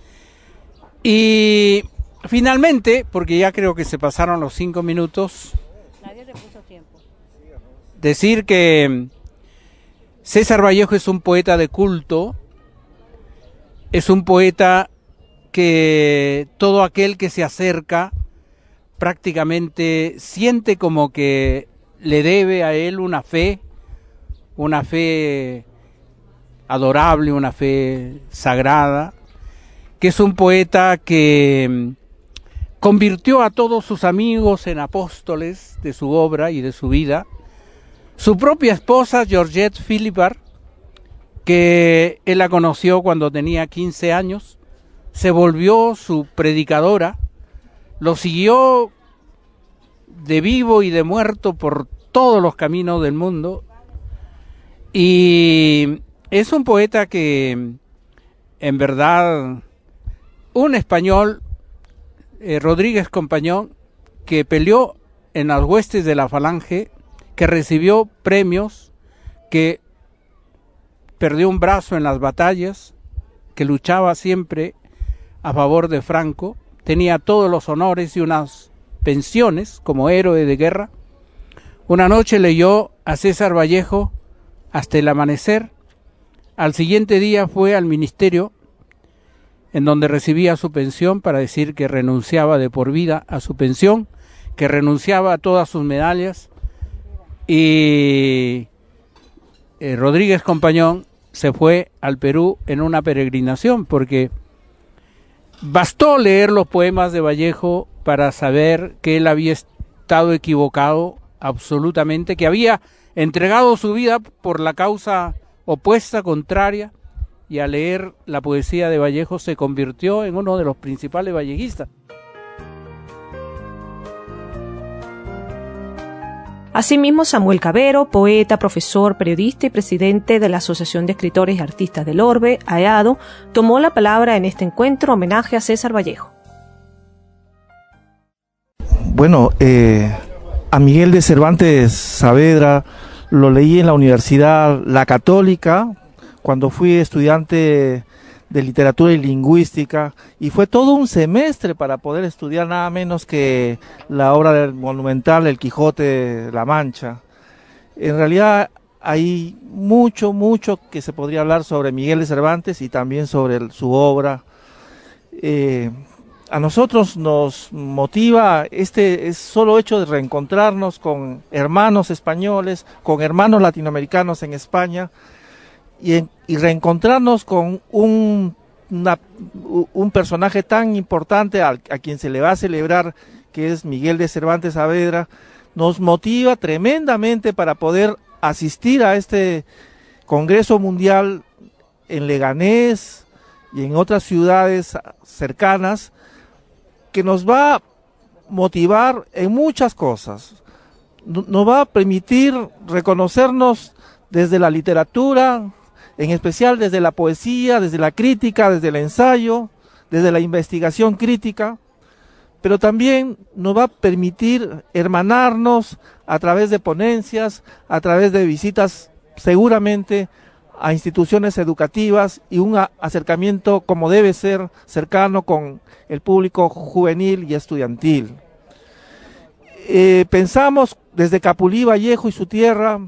Y finalmente, porque ya creo que se pasaron los 5 minutos, Nadie le puso tiempo. Decir que César Vallejo es un poeta de culto, es un poeta que todo aquel que se acerca prácticamente siente como que le debe a él una fe adorable, una fe sagrada, que es un poeta que convirtió a todos sus amigos en apóstoles de su obra y de su vida. Su propia esposa, Georgette Philippard, que él la conoció cuando tenía 15 años, se volvió su predicadora, lo siguió de vivo y de muerto por todos los caminos del mundo, y es un poeta que, en verdad, un español, Rodríguez Compañón, que peleó en las huestes de la Falange, que recibió premios, que perdió un brazo en las batallas, que luchaba siempre a favor de Franco, tenía todos los honores y unas pensiones como héroe de guerra. Una noche leyó a César Vallejo hasta el amanecer. Al siguiente día fue al ministerio, en donde recibía su pensión, para decir que renunciaba de por vida a su pensión, que renunciaba a todas sus medallas, y Rodríguez Compañón se fue al Perú en una peregrinación, porque bastó leer los poemas de Vallejo para saber que él había estado equivocado absolutamente, que había entregado su vida por la causa opuesta, contraria, y al leer la poesía de Vallejo se convirtió en uno de los principales vallejistas. Asimismo, Samuel Cabero, poeta, profesor, periodista y presidente de la Asociación de Escritores y Artistas del Orbe, AEADO, tomó la palabra en este encuentro homenaje a César Vallejo. Bueno, a Miguel de Cervantes Saavedra lo leí en la Universidad La Católica, cuando fui estudiante de literatura y lingüística, y fue todo un semestre para poder estudiar nada menos que la obra del monumental El Quijote de la Mancha. En realidad hay mucho que se podría hablar sobre Miguel de Cervantes y también sobre su obra. A nosotros nos motiva este solo hecho de reencontrarnos con hermanos españoles, con hermanos latinoamericanos en España, y reencontrarnos con un personaje tan importante a quien se le va a celebrar, que es Miguel de Cervantes Saavedra, nos motiva tremendamente para poder asistir a este Congreso Mundial en Leganés y en otras ciudades cercanas, que nos va a motivar en muchas cosas. Nos va a permitir reconocernos desde la literatura, en especial desde la poesía, desde la crítica, desde el ensayo, desde la investigación crítica, pero también nos va a permitir hermanarnos a través de ponencias, a través de visitas seguramente a instituciones educativas y un acercamiento como debe ser cercano con el público juvenil y estudiantil. Pensamos desde Capulí Vallejo y su tierra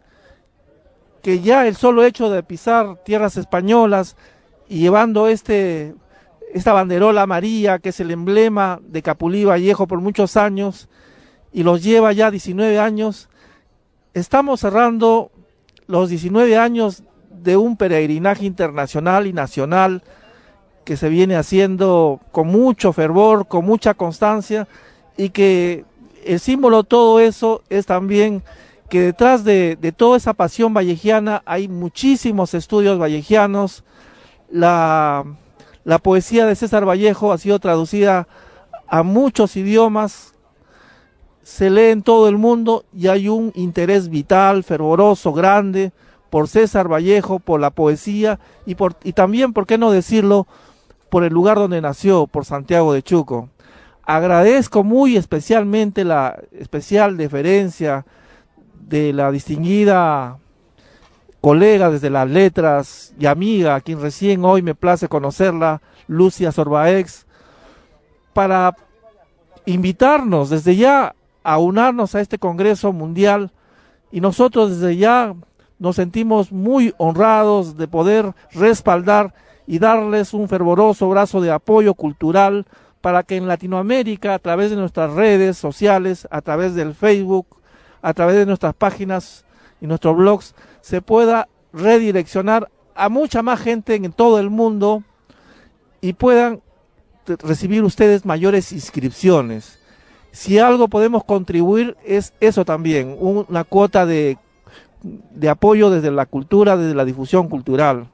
que ya el solo hecho de pisar tierras españolas y llevando esta banderola amarilla, que es el emblema de Capulí Vallejo por muchos años, y los lleva ya 19 años, estamos cerrando los 19 años de un peregrinaje internacional y nacional que se viene haciendo con mucho fervor, con mucha constancia, y que el símbolo de todo eso es también que detrás de toda esa pasión vallejiana hay muchísimos estudios vallejianos. La poesía de César Vallejo ha sido traducida a muchos idiomas, se lee en todo el mundo y hay un interés vital, fervoroso, grande por César Vallejo, por la poesía y también, ¿por qué no decirlo?, por el lugar donde nació, por Santiago de Chuco. Agradezco muy especialmente la especial deferencia de la distinguida colega desde las letras y amiga, a quien recién hoy me place conocerla, Lucy Azorbaex, para invitarnos desde ya a unirnos a este Congreso Mundial, y nosotros desde ya nos sentimos muy honrados de poder respaldar y darles un fervoroso brazo de apoyo cultural para que en Latinoamérica, a través de nuestras redes sociales, a través del Facebook, a través de nuestras páginas y nuestros blogs, se pueda redireccionar a mucha más gente en todo el mundo y puedan recibir ustedes mayores inscripciones. Si algo podemos contribuir es eso también, una cuota de apoyo desde la cultura, desde la difusión cultural.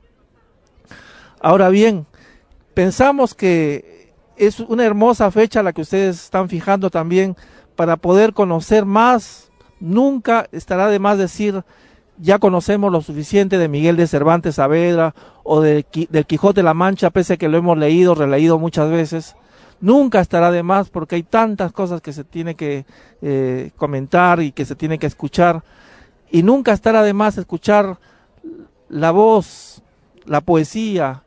Ahora bien, pensamos que es una hermosa fecha la que ustedes están fijando también para poder conocer más. Nunca estará de más decir, ya conocemos lo suficiente de Miguel de Cervantes Saavedra o del Quijote de la Mancha, pese a que lo hemos leído, releído muchas veces. Nunca estará de más porque hay tantas cosas que se tiene que comentar y que se tiene que escuchar. Y nunca estará de más escuchar la voz, la poesía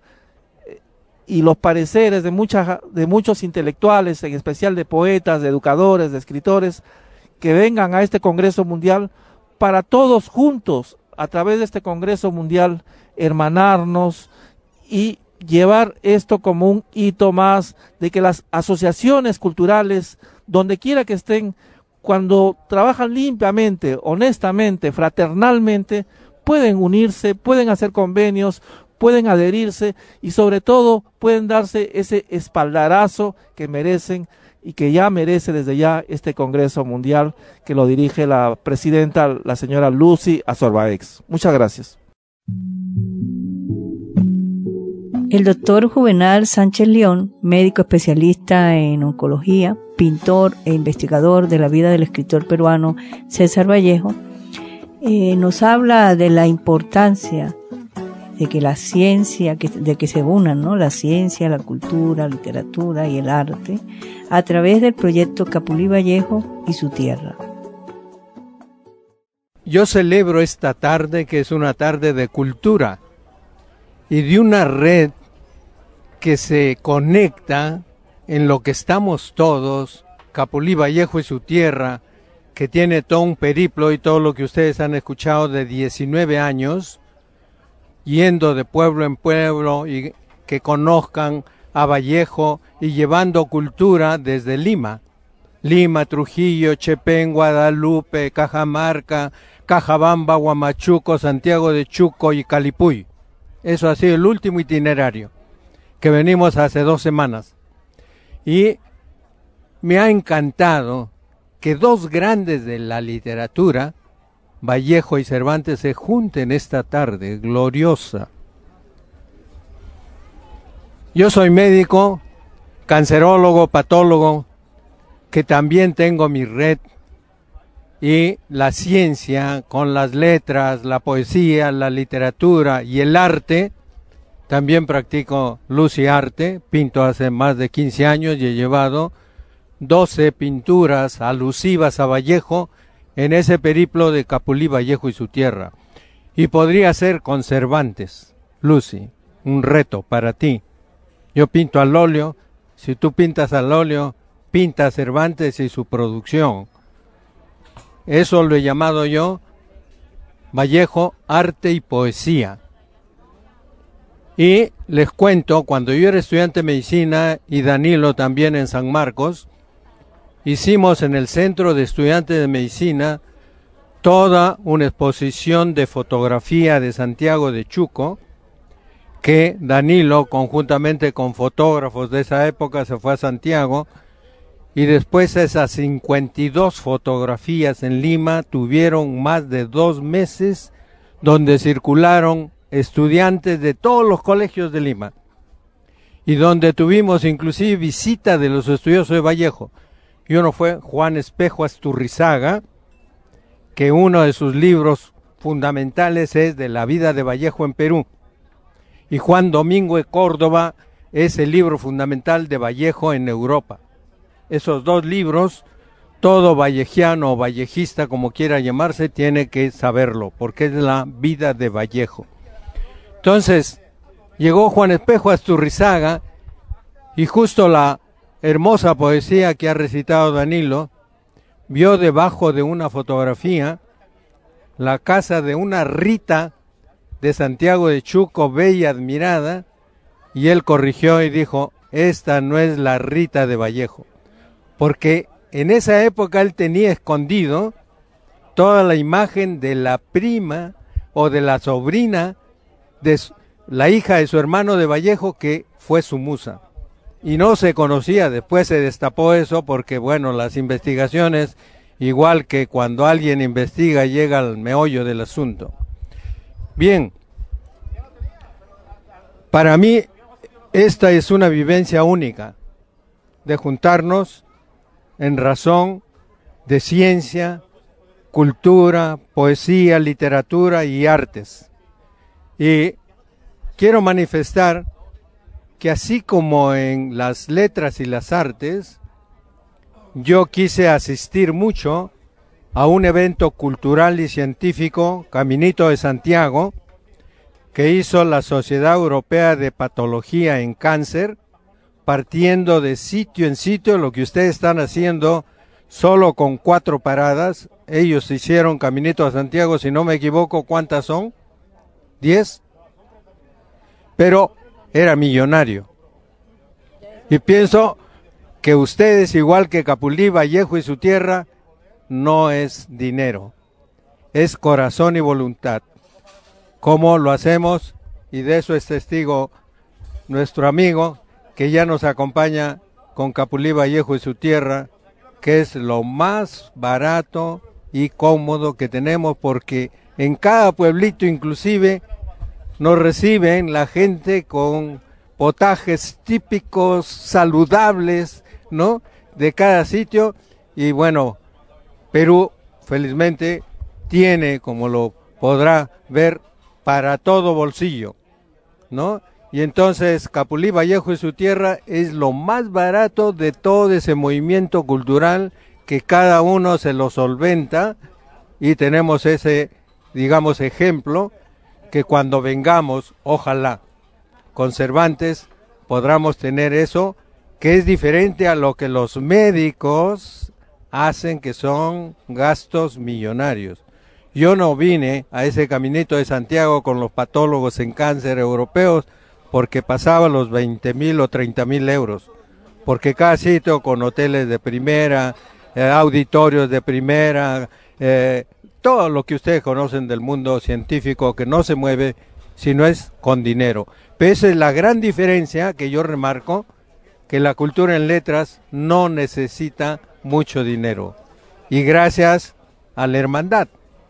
y los pareceres de muchos intelectuales, en especial de poetas, de educadores, de escritores, que vengan a este Congreso Mundial para todos juntos, a través de este Congreso Mundial, hermanarnos y llevar esto como un hito más de que las asociaciones culturales, donde quiera que estén, cuando trabajan limpiamente, honestamente, fraternalmente, pueden unirse, pueden hacer convenios, pueden adherirse y sobre todo pueden darse ese espaldarazo que merecen y que ya merece desde ya este Congreso Mundial que lo dirige la presidenta, la señora Lucy Azorbaex. Muchas gracias. El doctor Juvenal Sánchez León, médico especialista en oncología, pintor e investigador de la vida del escritor peruano César Vallejo, nos habla de la importancia de que la ciencia, de que se unan, ¿no?, la ciencia, la cultura, la literatura y el arte a través del proyecto Capulí Vallejo y su tierra. Yo celebro esta tarde, que es una tarde de cultura y de una red que se conecta en lo que estamos todos, Capulí Vallejo y su tierra, que tiene todo un periplo y todo lo que ustedes han escuchado de 19 años, yendo de pueblo en pueblo y que conozcan a Vallejo y llevando cultura desde Lima, Trujillo, Chepén, Guadalupe, Cajamarca, Cajabamba, Huamachuco, Santiago de Chuco y Calipuy. Eso ha sido el último itinerario que venimos hace 2 semanas. Y me ha encantado que 2 grandes de la literatura, Vallejo y Cervantes, se junten esta tarde gloriosa. Yo soy médico, cancerólogo, patólogo, que también tengo mi red, y la ciencia con las letras, la poesía, la literatura y el arte. También practico luz y arte, pinto hace más de 15 años y he llevado 12 pinturas alusivas a Vallejo en ese periplo de Capulí Vallejo y su tierra. Y podría ser con Cervantes, Lucy, un reto para ti. Yo pinto al óleo, si tú pintas al óleo, pinta Cervantes y su producción, Eso lo he llamado yo Vallejo, arte y poesía. Y les cuento, cuando yo era estudiante de medicina y Danilo también en San Marcos, hicimos en el Centro de Estudiantes de Medicina toda una exposición de fotografía de Santiago de Chuco, que Danilo, conjuntamente con fotógrafos de esa época, se fue a Santiago, y después esas 52 fotografías en Lima tuvieron más de 2 meses, donde circularon estudiantes de todos los colegios de Lima, y donde tuvimos inclusive visita de los estudiosos de Vallejo. Y uno fue Juan Espejo Asturrizaga, que uno de sus libros fundamentales es de la vida de Vallejo en Perú, y Juan Domingo de Córdoba es el libro fundamental de Vallejo en Europa. Esos 2 libros, todo vallejiano o vallejista, como quiera llamarse, tiene que saberlo, porque es la vida de Vallejo. Entonces, llegó Juan Espejo Asturrizaga, y justo la hermosa poesía que ha recitado Danilo, vio debajo de una fotografía la casa de una Rita de Santiago de Chuco, bella, admirada, y él corrigió y dijo, esta no es la Rita de Vallejo, porque en esa época él tenía escondido toda la imagen de la prima o de la sobrina de la hija de su hermano de Vallejo, que fue su musa, y no se conocía. Después se destapó eso porque, bueno, las investigaciones, igual que cuando alguien investiga, llega al meollo del asunto. Bien, para mí esta es una vivencia única, de juntarnos en razón de ciencia, cultura, poesía, literatura y artes. Y quiero manifestar que así como en las letras y las artes, yo quise asistir mucho a un evento cultural y científico, Caminito de Santiago, que hizo la Sociedad Europea de Patología en Cáncer, partiendo de sitio en sitio, lo que ustedes están haciendo solo con 4 paradas. Ellos hicieron Caminito a Santiago, si no me equivoco, ¿cuántas son? 10. Pero era millonario. Y pienso que ustedes, igual que Capulí, Vallejo y su tierra, no es dinero, es corazón y voluntad. ¿Cómo lo hacemos? Y de eso es testigo nuestro amigo, que ya nos acompaña con Capulí, Vallejo y su tierra, que es lo más barato y cómodo que tenemos, porque en cada pueblito inclusive nos reciben la gente con potajes típicos, saludables, ¿no?, de cada sitio. Y bueno, Perú felizmente tiene, como lo podrá ver, para todo bolsillo, ¿no? Y entonces Capulí, Vallejo y su tierra es lo más barato de todo ese movimiento cultural, que cada uno se lo solventa, y tenemos ese, digamos, ejemplo, que cuando vengamos, ojalá, con Cervantes, podamos tener eso, que es diferente a lo que los médicos hacen, que son gastos millonarios. Yo no vine a ese Caminito de Santiago con los patólogos en cáncer europeos porque pasaba los 20.000 o 30.000 euros, porque cada sitio con hoteles de primera, auditorios de primera, todo lo que ustedes conocen del mundo científico, que no se mueve si no es con dinero. Pero esa es la gran diferencia que yo remarco, que la cultura en letras no necesita mucho dinero, y gracias a la hermandad.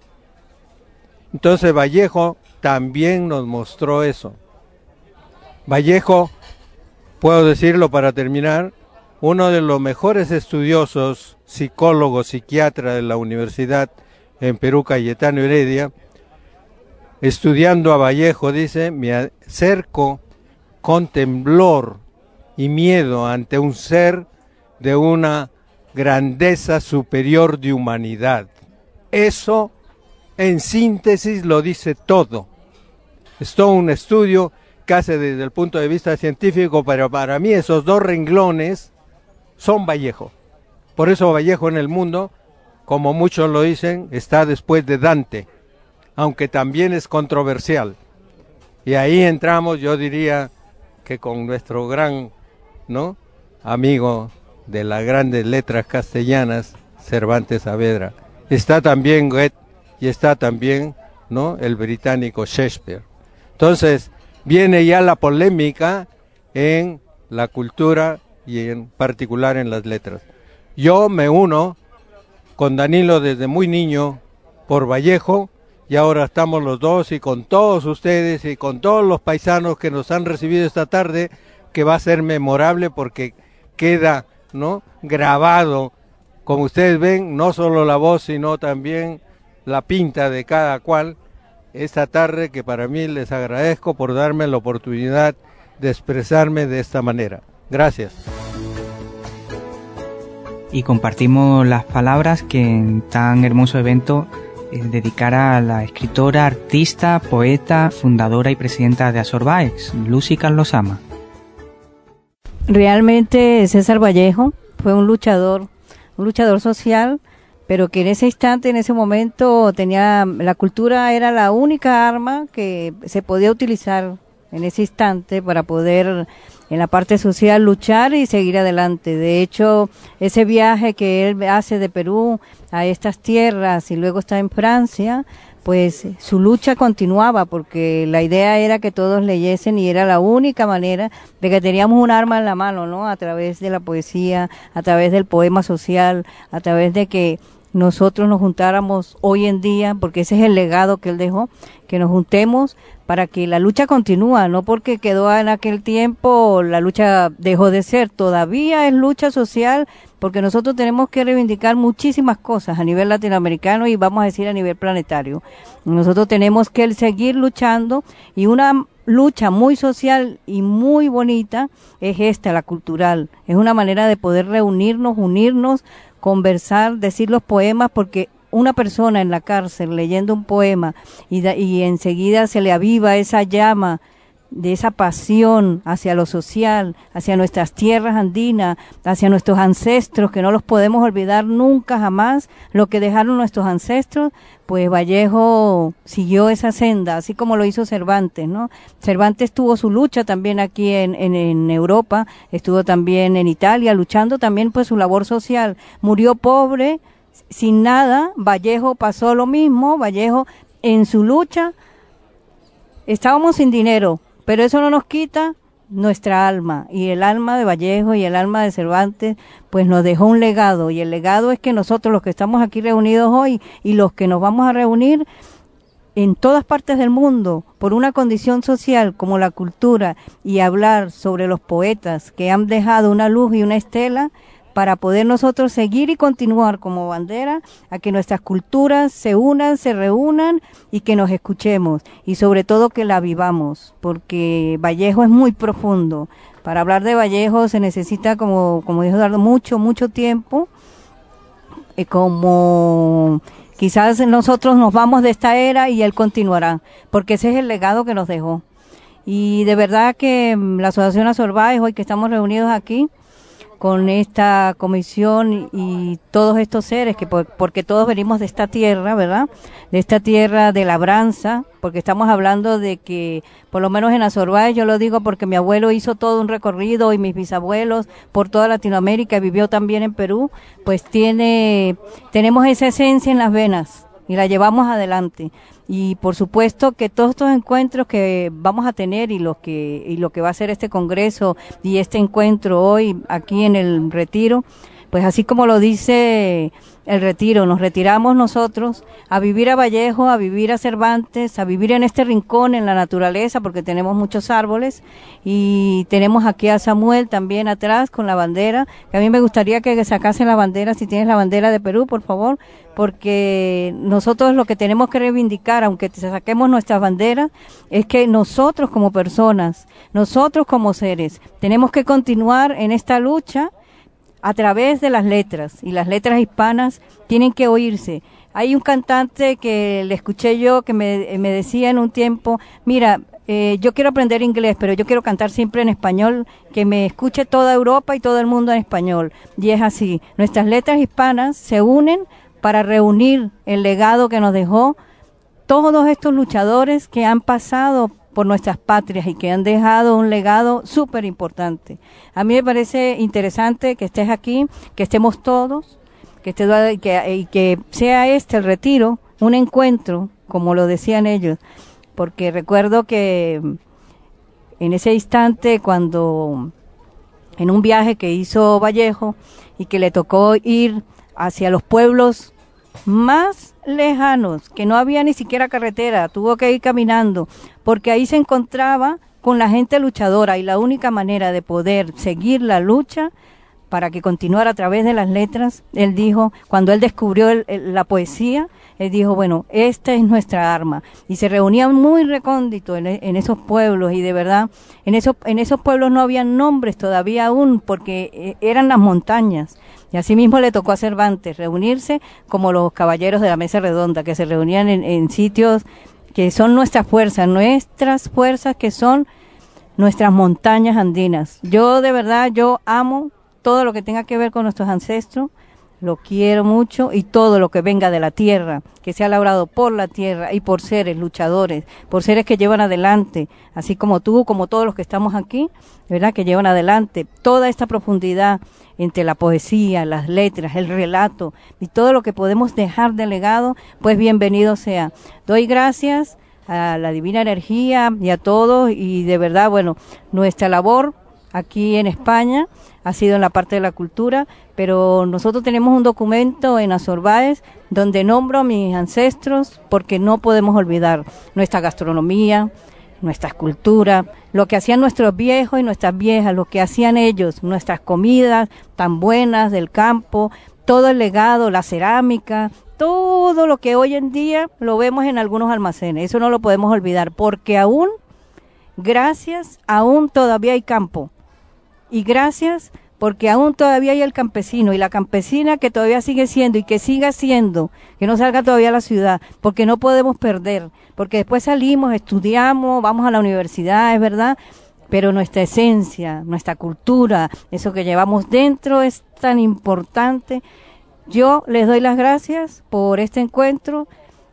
Entonces Vallejo también nos mostró eso. Vallejo, puedo decirlo para terminar, uno de los mejores estudiosos, psicólogos, psiquiatra de la Universidad en Perú, Cayetano Heredia, estudiando a Vallejo, dice: me acerco con temblor y miedo ante un ser de una grandeza superior de humanidad. Eso, en síntesis, lo dice todo. Es todo un estudio que hace desde el punto de vista científico, pero para mí esos 2 renglones son Vallejo. Por eso Vallejo en el mundo como muchos lo dicen, está después de Dante, aunque también es controversial. Y ahí entramos, yo diría, que con nuestro gran, ¿no?, amigo de las grandes letras castellanas, Cervantes Saavedra. Está también Goethe y está también, ¿no?, el británico Shakespeare. Entonces, viene ya la polémica en la cultura y en particular en las letras. Yo me uno con Danilo desde muy niño por Vallejo, y ahora estamos los dos y con todos ustedes y con todos los paisanos que nos han recibido esta tarde, que va a ser memorable porque queda, ¿no?, grabado, como ustedes ven, no solo la voz, sino también la pinta de cada cual, esta tarde, que para mí les agradezco por darme la oportunidad de expresarme de esta manera. Gracias. Y compartimos las palabras que en tan hermoso evento dedicara a la escritora, artista, poeta, fundadora y presidenta de Azorbaex, Lucy Carlosama. Realmente César Vallejo fue un luchador social, pero que en ese instante, en ese momento, la cultura era la única arma que se podía utilizar en ese instante para poder, en la parte social, luchar y seguir adelante. De hecho, ese viaje que él hace de Perú a estas tierras y luego está en Francia, pues su lucha continuaba, porque la idea era que todos leyesen y era la única manera de que teníamos un arma en la mano, ¿no?, a través de la poesía, a través del poema social, a través de que nosotros nos juntáramos hoy en día, porque ese es el legado que él dejó, que nos juntemos para que la lucha continúa, no porque quedó en aquel tiempo, la lucha dejó de ser, todavía es lucha social, porque nosotros tenemos que reivindicar muchísimas cosas a nivel latinoamericano y vamos a decir a nivel planetario. Nosotros tenemos que seguir luchando, y una lucha muy social y muy bonita es esta, la cultural. Es una manera de poder reunirnos, unirnos, conversar, decir los poemas, porque una persona en la cárcel leyendo un poema y enseguida se le aviva esa llama de esa pasión hacia lo social, hacia nuestras tierras andinas, hacia nuestros ancestros, que no los podemos olvidar nunca jamás, lo que dejaron nuestros ancestros. Pues Vallejo siguió esa senda, así como lo hizo Cervantes, ¿no? Cervantes tuvo su lucha también aquí en Europa, estuvo también en Italia, luchando también pues su labor social. Murió pobre, sin nada. Vallejo pasó lo mismo. Vallejo, en su lucha, estábamos sin dinero, pero eso no nos quita nuestra alma, y el alma de Vallejo y el alma de Cervantes pues nos dejó un legado, y el legado es que nosotros, los que estamos aquí reunidos hoy y los que nos vamos a reunir en todas partes del mundo por una condición social como la cultura, y hablar sobre los poetas que han dejado una luz y una estela para poder nosotros seguir y continuar como bandera a que nuestras culturas se unan, se reúnan y que nos escuchemos, y sobre todo que la vivamos, porque Vallejo es muy profundo. Para hablar de Vallejo se necesita, como dijo Eduardo, mucho tiempo, como quizás nosotros nos vamos de esta era y él continuará, porque ese es el legado que nos dejó. Y de verdad que la Asociación Azorbaex, hoy que estamos reunidos aquí con esta comisión y todos estos seres, porque todos venimos de esta tierra, ¿verdad?, de esta tierra de labranza, porque estamos hablando de que, por lo menos en Azorbaex, yo lo digo porque mi abuelo hizo todo un recorrido y mis bisabuelos por toda Latinoamérica, vivió también en Perú, pues tenemos esa esencia en las venas y la llevamos adelante. Y por supuesto que todos estos encuentros que vamos a tener y lo que va a ser este congreso y este encuentro hoy aquí en el Retiro, pues así como lo dice el Retiro, nos retiramos nosotros a vivir a Vallejo, a vivir a Cervantes, a vivir en este rincón, en la naturaleza, porque tenemos muchos árboles, y tenemos aquí a Samuel también atrás con la bandera, que a mí me gustaría que sacasen la bandera, si tienes la bandera de Perú, por favor, porque nosotros lo que tenemos que reivindicar, aunque saquemos nuestras banderas, es que nosotros como personas, nosotros como seres, tenemos que continuar en esta lucha a través de las letras, y las letras hispanas tienen que oírse. Hay un cantante que le escuché yo que me decía en un tiempo, mira, yo quiero aprender inglés, pero yo quiero cantar siempre en español, que me escuche toda Europa y todo el mundo en español. Y es así, nuestras letras hispanas se unen para reunir el legado que nos dejó todos estos luchadores que han pasado por nuestras patrias y que han dejado un legado súper importante. A mí me parece interesante que estés aquí, que estemos todos, que sea este el retiro, un encuentro, como lo decían ellos, porque recuerdo que en ese instante cuando en un viaje que hizo Vallejo y que le tocó ir hacia los pueblos más lejanos, que no había ni siquiera carretera, tuvo que ir caminando, porque ahí se encontraba con la gente luchadora y la única manera de poder seguir la lucha para que continuara a través de las letras, él dijo, cuando él descubrió la poesía, él dijo, bueno, esta es nuestra arma. Y se reunían muy recónditos en esos pueblos, y de verdad, en esos pueblos no había nombres todavía aún, porque eran las montañas. Y así mismo le tocó a Cervantes reunirse como los caballeros de la mesa redonda, que se reunían en sitios que son nuestras fuerzas que son nuestras montañas andinas. Yo de verdad, yo amo todo lo que tenga que ver con nuestros ancestros, lo quiero mucho, y todo lo que venga de la tierra, que sea labrado por la tierra y por seres luchadores, por seres que llevan adelante, así como tú, como todos los que estamos aquí, ¿verdad? Que llevan adelante toda esta profundidad entre la poesía, las letras, el relato y todo lo que podemos dejar de legado, pues bienvenido sea. Doy gracias a la Divina Energía y a todos, y de verdad, bueno, nuestra labor aquí en España ha sido en la parte de la cultura, pero nosotros tenemos un documento en Azor Báez donde nombro a mis ancestros, porque no podemos olvidar nuestra gastronomía, nuestra cultura, lo que hacían nuestros viejos y nuestras viejas, lo que hacían ellos, nuestras comidas tan buenas del campo, todo el legado, la cerámica, todo lo que hoy en día lo vemos en algunos almacenes. Eso no lo podemos olvidar, porque aún todavía hay campo. Y gracias porque aún todavía hay el campesino y la campesina que todavía sigue siendo y que siga siendo, que no salga todavía a la ciudad, porque no podemos perder, porque después salimos, estudiamos, vamos a la universidad, es verdad, pero nuestra esencia, nuestra cultura, eso que llevamos dentro es tan importante. Yo les doy las gracias por este encuentro,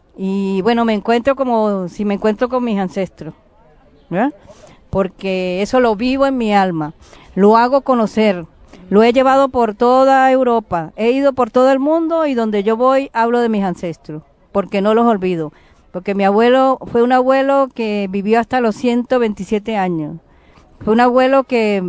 y bueno, me encuentro como si me encuentro con mis ancestros, ¿verdad? Porque eso lo vivo en mi alma, lo hago conocer, lo he llevado por toda Europa, he ido por todo el mundo, y donde yo voy hablo de mis ancestros, porque no los olvido, porque mi abuelo fue un abuelo que vivió hasta los 127 años, fue un abuelo que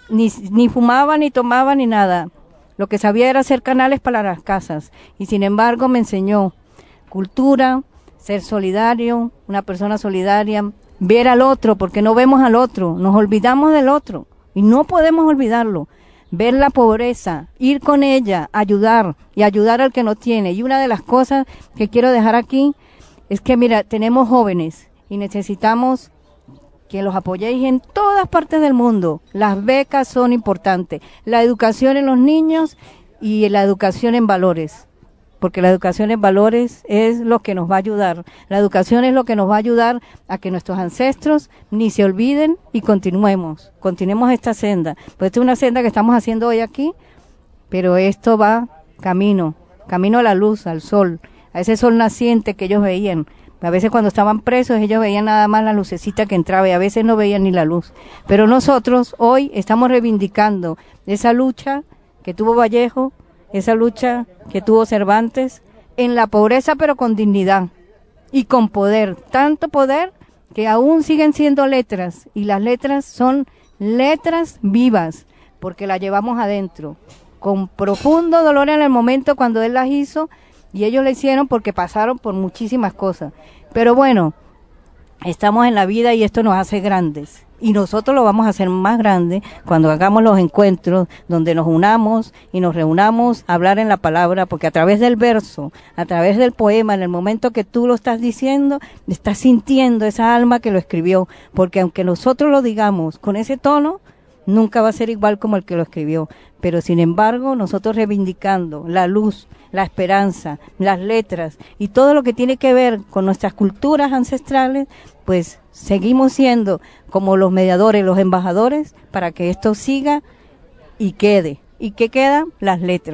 ni fumaba, ni tomaba, ni nada, lo que sabía era hacer canales para las casas, y sin embargo me enseñó cultura, ser solidario, una persona solidaria, ver al otro, porque no vemos al otro, nos olvidamos del otro y no podemos olvidarlo, ver la pobreza, ir con ella, ayudar y ayudar al que no tiene. Y una de las cosas que quiero dejar aquí es que, mira, tenemos jóvenes y necesitamos que los apoyéis en todas partes del mundo. Las becas son importantes, la educación en los niños y la educación en valores, porque la educación en valores es lo que nos va a ayudar. La educación es lo que nos va a ayudar a que nuestros ancestros ni se olviden y continuemos esta senda. Pues esta es una senda que estamos haciendo hoy aquí, pero esto va camino a la luz, al sol, a ese sol naciente que ellos veían. A veces cuando estaban presos ellos veían nada más la lucecita que entraba y a veces no veían ni la luz. Pero nosotros hoy estamos reivindicando esa lucha que tuvo Vallejo, esa lucha que tuvo Cervantes, en la pobreza pero con dignidad y con poder, tanto poder que aún siguen siendo letras, y las letras son letras vivas, porque las llevamos adentro, con profundo dolor en el momento cuando él las hizo, y ellos lo hicieron porque pasaron por muchísimas cosas, pero bueno, estamos en la vida y esto nos hace grandes. Y nosotros lo vamos a hacer más grande cuando hagamos los encuentros donde nos unamos y nos reunamos a hablar en la palabra, porque a través del verso, a través del poema, en el momento que tú lo estás diciendo, estás sintiendo esa alma que lo escribió, porque aunque nosotros lo digamos con ese tono, nunca va a ser igual como el que lo escribió, pero sin embargo nosotros reivindicando la luz, la esperanza, las letras y todo lo que tiene que ver con nuestras culturas ancestrales, pues seguimos siendo como los mediadores, los embajadores, para que esto siga y quede. ¿Y qué quedan? Las letras.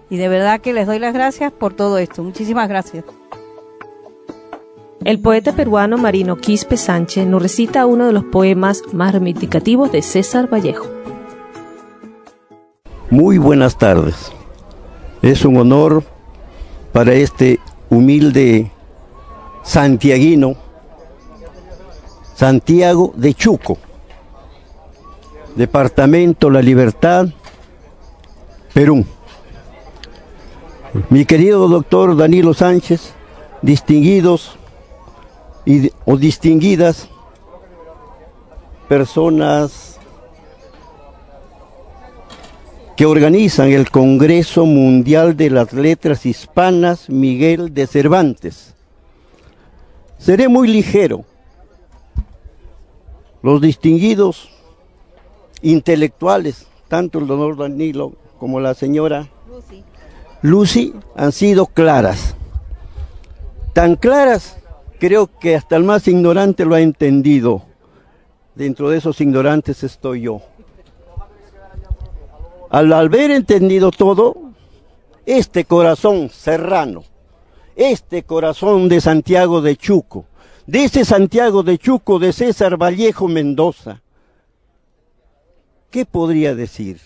Y de verdad que les doy las gracias por todo esto. Muchísimas gracias. El poeta peruano Marino Quispe Sánchez nos recita uno de los poemas más reivindicativos de César Vallejo. Muy buenas tardes. Es un honor para este humilde santiaguino, Santiago de Chuco, departamento La Libertad, Perú. Mi querido doctor Danilo Sánchez, distinguidos o distinguidas personas que organizan el Congreso Mundial de las Letras Hispanas Miguel de Cervantes. Seré muy ligero. Los distinguidos intelectuales, tanto el doctor Danilo como la señora Lucy, han sido claras. Tan claras, creo que hasta el más ignorante lo ha entendido. Dentro de esos ignorantes estoy yo. Al haber entendido todo, este corazón serrano, este corazón de Santiago de Chuco, de ese Santiago de Chuco de César Vallejo Mendoza, ¿qué podría decir?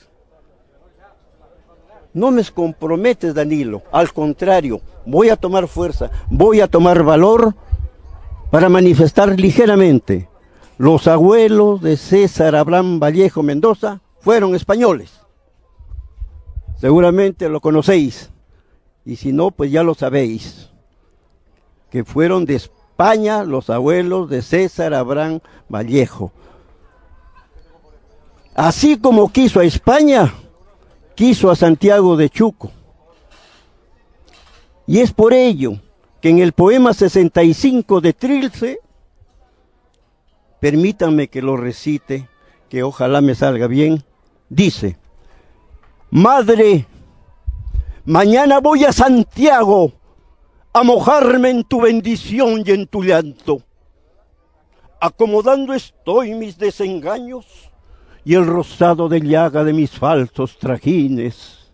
No me comprometes, Danilo, al contrario, voy a tomar fuerza, voy a tomar valor para manifestar ligeramente. Los abuelos de César Abraham Vallejo Mendoza fueron españoles. Seguramente lo conocéis, y si no, pues ya lo sabéis, que fueron de España los abuelos de César Abraham Vallejo. Así como quiso a España, quiso a Santiago de Chuco. Y es por ello que en el poema 65 de Trilce, permítanme que lo recite, que ojalá me salga bien, dice: Madre, mañana voy a Santiago a mojarme en tu bendición y en tu llanto. Acomodando estoy mis desengaños y el rosado de llaga de mis falsos trajines.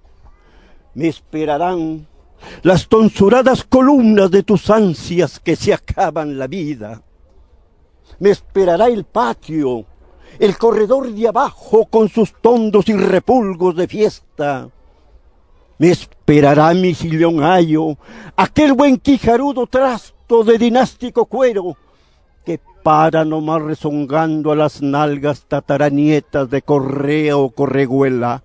Me esperarán las tonsuradas columnas de tus ansias que se acaban la vida. Me esperará el patio, el corredor de abajo con sus tondos y repulgos de fiesta. Me esperará mi sillón ayo, aquel buen quijarudo trasto de dinástico cuero, que para nomás rezongando a las nalgas tataranietas de Correa o Correguela.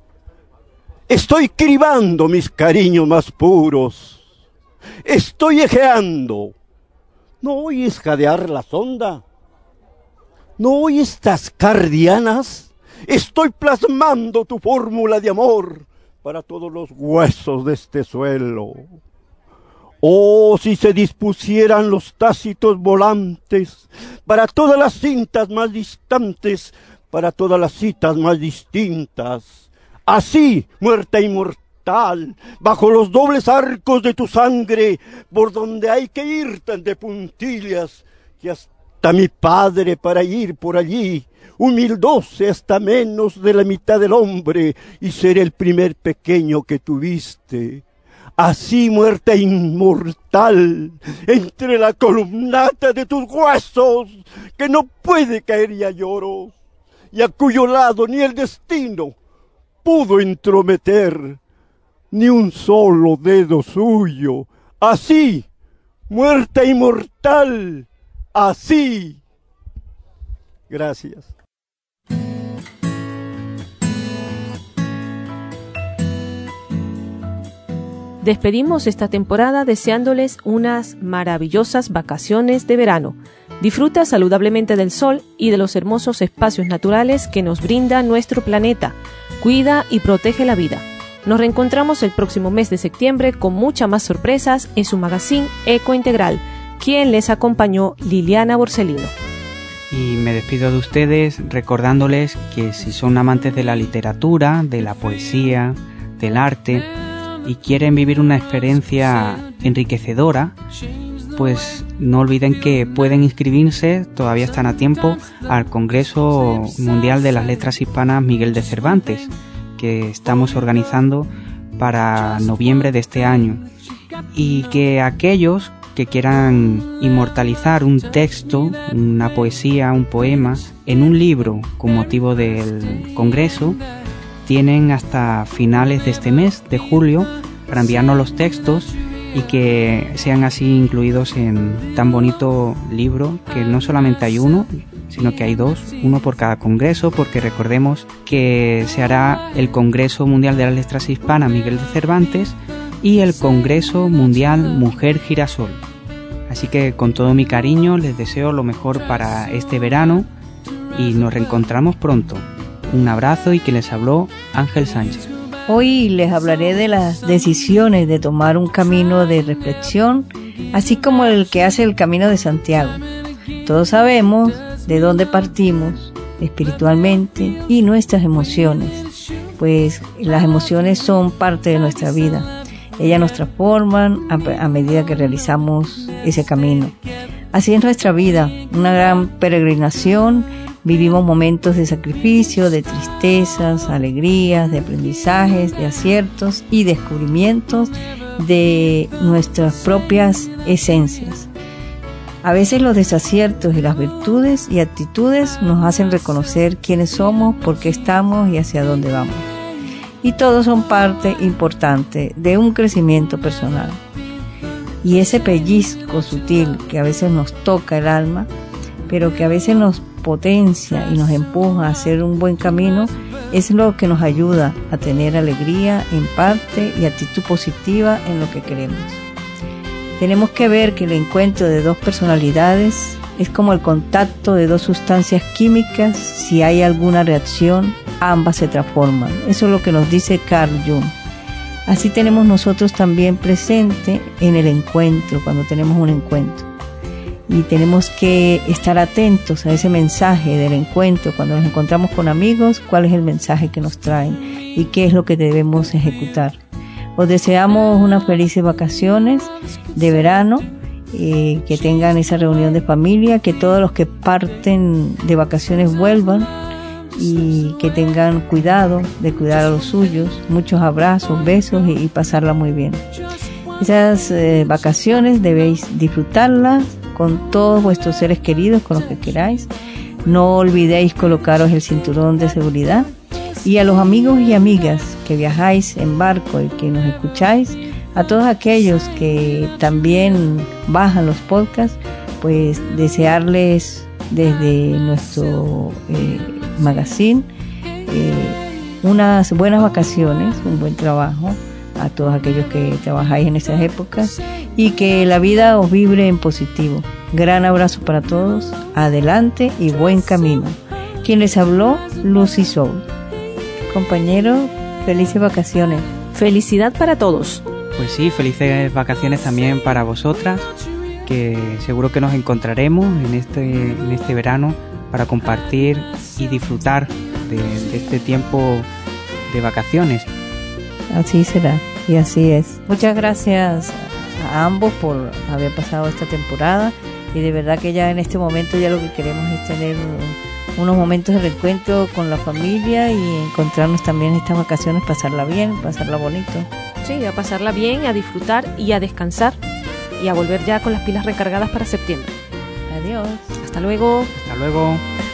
Estoy cribando mis cariños más puros, estoy ejeando. ¿No oyes jadear la sonda? ¿No oyes tascar dianas? Estoy plasmando tu fórmula de amor para todos los huesos de este suelo. Oh, si se dispusieran los tácitos volantes para todas las cintas más distantes, para todas las citas más distintas. Así, muerta inmortal, bajo los dobles arcos de tu sangre, por donde hay que ir tan de puntillas, que hasta mi padre para ir por allí, humildóse hasta menos de la mitad del hombre, y ser el primer pequeño que tuviste. Así, muerta inmortal, entre la columnata de tus huesos, que no puede caer ya lloros, y a cuyo lado ni el destino pudo entrometer ni un solo dedo suyo. Así, muerta inmortal, así. Gracias. Despedimos esta temporada deseándoles unas maravillosas vacaciones de verano. Disfruta saludablemente del sol y de los hermosos espacios naturales que nos brinda nuestro planeta. Cuida y protege la vida. Nos reencontramos el próximo mes de septiembre con muchas más sorpresas en su magazine Eco Integral. Quien les acompañó, Liliana Borsellino. Y me despido de ustedes recordándoles que si son amantes de la literatura, de la poesía, del arte y quieren vivir una experiencia enriquecedora, pues no olviden que pueden inscribirse, todavía están a tiempo, al Congreso Mundial de las Letras Hispanas Miguel de Cervantes, que estamos organizando para noviembre de este año, y que aquellos que quieran inmortalizar un texto, una poesía, un poema en un libro con motivo del Congreso, tienen hasta finales de este mes de julio para enviarnos los textos y que sean así incluidos en tan bonito libro, que no solamente hay uno, sino que hay dos, uno por cada congreso, porque recordemos que se hará el Congreso Mundial de las Letras Hispanas Miguel de Cervantes y el Congreso Mundial Mujer Girasol. Así que con todo mi cariño les deseo lo mejor para este verano y nos reencontramos pronto. Un abrazo, y quien les habló, Ángel Sánchez. Hoy les hablaré de las decisiones de tomar un camino de reflexión, así como el que hace el Camino de Santiago. Todos sabemos de dónde partimos espiritualmente y nuestras emociones, pues las emociones son parte de nuestra vida. Ellas nos transforman a medida que realizamos ese camino. Así es nuestra vida, una gran peregrinación. Vivimos momentos de sacrificio, de tristezas, alegrías, de aprendizajes, de aciertos y descubrimientos de nuestras propias esencias. A veces los desaciertos y las virtudes y actitudes nos hacen reconocer quiénes somos, por qué estamos y hacia dónde vamos. Y todos son parte importante de un crecimiento personal. Y ese pellizco sutil que a veces nos toca el alma, pero que a veces nos potencia y nos empuja a hacer un buen camino, es lo que nos ayuda a tener alegría en parte y actitud positiva en lo que queremos. Tenemos que ver que el encuentro de dos personalidades es como el contacto de dos sustancias químicas. Si hay alguna reacción, ambas se transforman. Eso es lo que nos dice Carl Jung. Así tenemos nosotros también presente en el encuentro, cuando tenemos un encuentro. Y tenemos que estar atentos a ese mensaje del encuentro. Cuando nos encontramos con amigos, cuál es el mensaje que nos traen y qué es lo que debemos ejecutar. Os deseamos unas felices vacaciones de verano, que tengan esa reunión de familia, que todos los que parten de vacaciones vuelvan y que tengan cuidado de cuidar a los suyos. Muchos abrazos, besos y pasarla muy bien. Esas vacaciones debéis disfrutarlas con todos vuestros seres queridos, con los que queráis. No olvidéis colocaros el cinturón de seguridad. Y a los amigos y amigas que viajáis en barco y que nos escucháis, a todos aquellos que también bajan los podcasts, pues desearles desde nuestro magazine unas buenas vacaciones, un buen trabajo a todos aquellos que trabajáis en estas épocas, y que la vida os vibre en positivo. Gran abrazo para todos, adelante y buen camino. Quien les habló, Lucy Soul. Compañero, felices vacaciones. Felicidad para todos. Pues sí, felices vacaciones también para vosotras, que seguro que nos encontraremos en este verano para compartir y disfrutar de este tiempo de vacaciones. Así será, y así es. Muchas gracias a ambos por haber pasado esta temporada, y de verdad que ya en este momento ya lo que queremos es tener unos momentos de reencuentro con la familia y encontrarnos también en estas vacaciones, pasarla bien, pasarla bonito. Sí, a pasarla bien, a disfrutar y a descansar, y a volver ya con las pilas recargadas para septiembre. Adiós. Hasta luego. Hasta luego.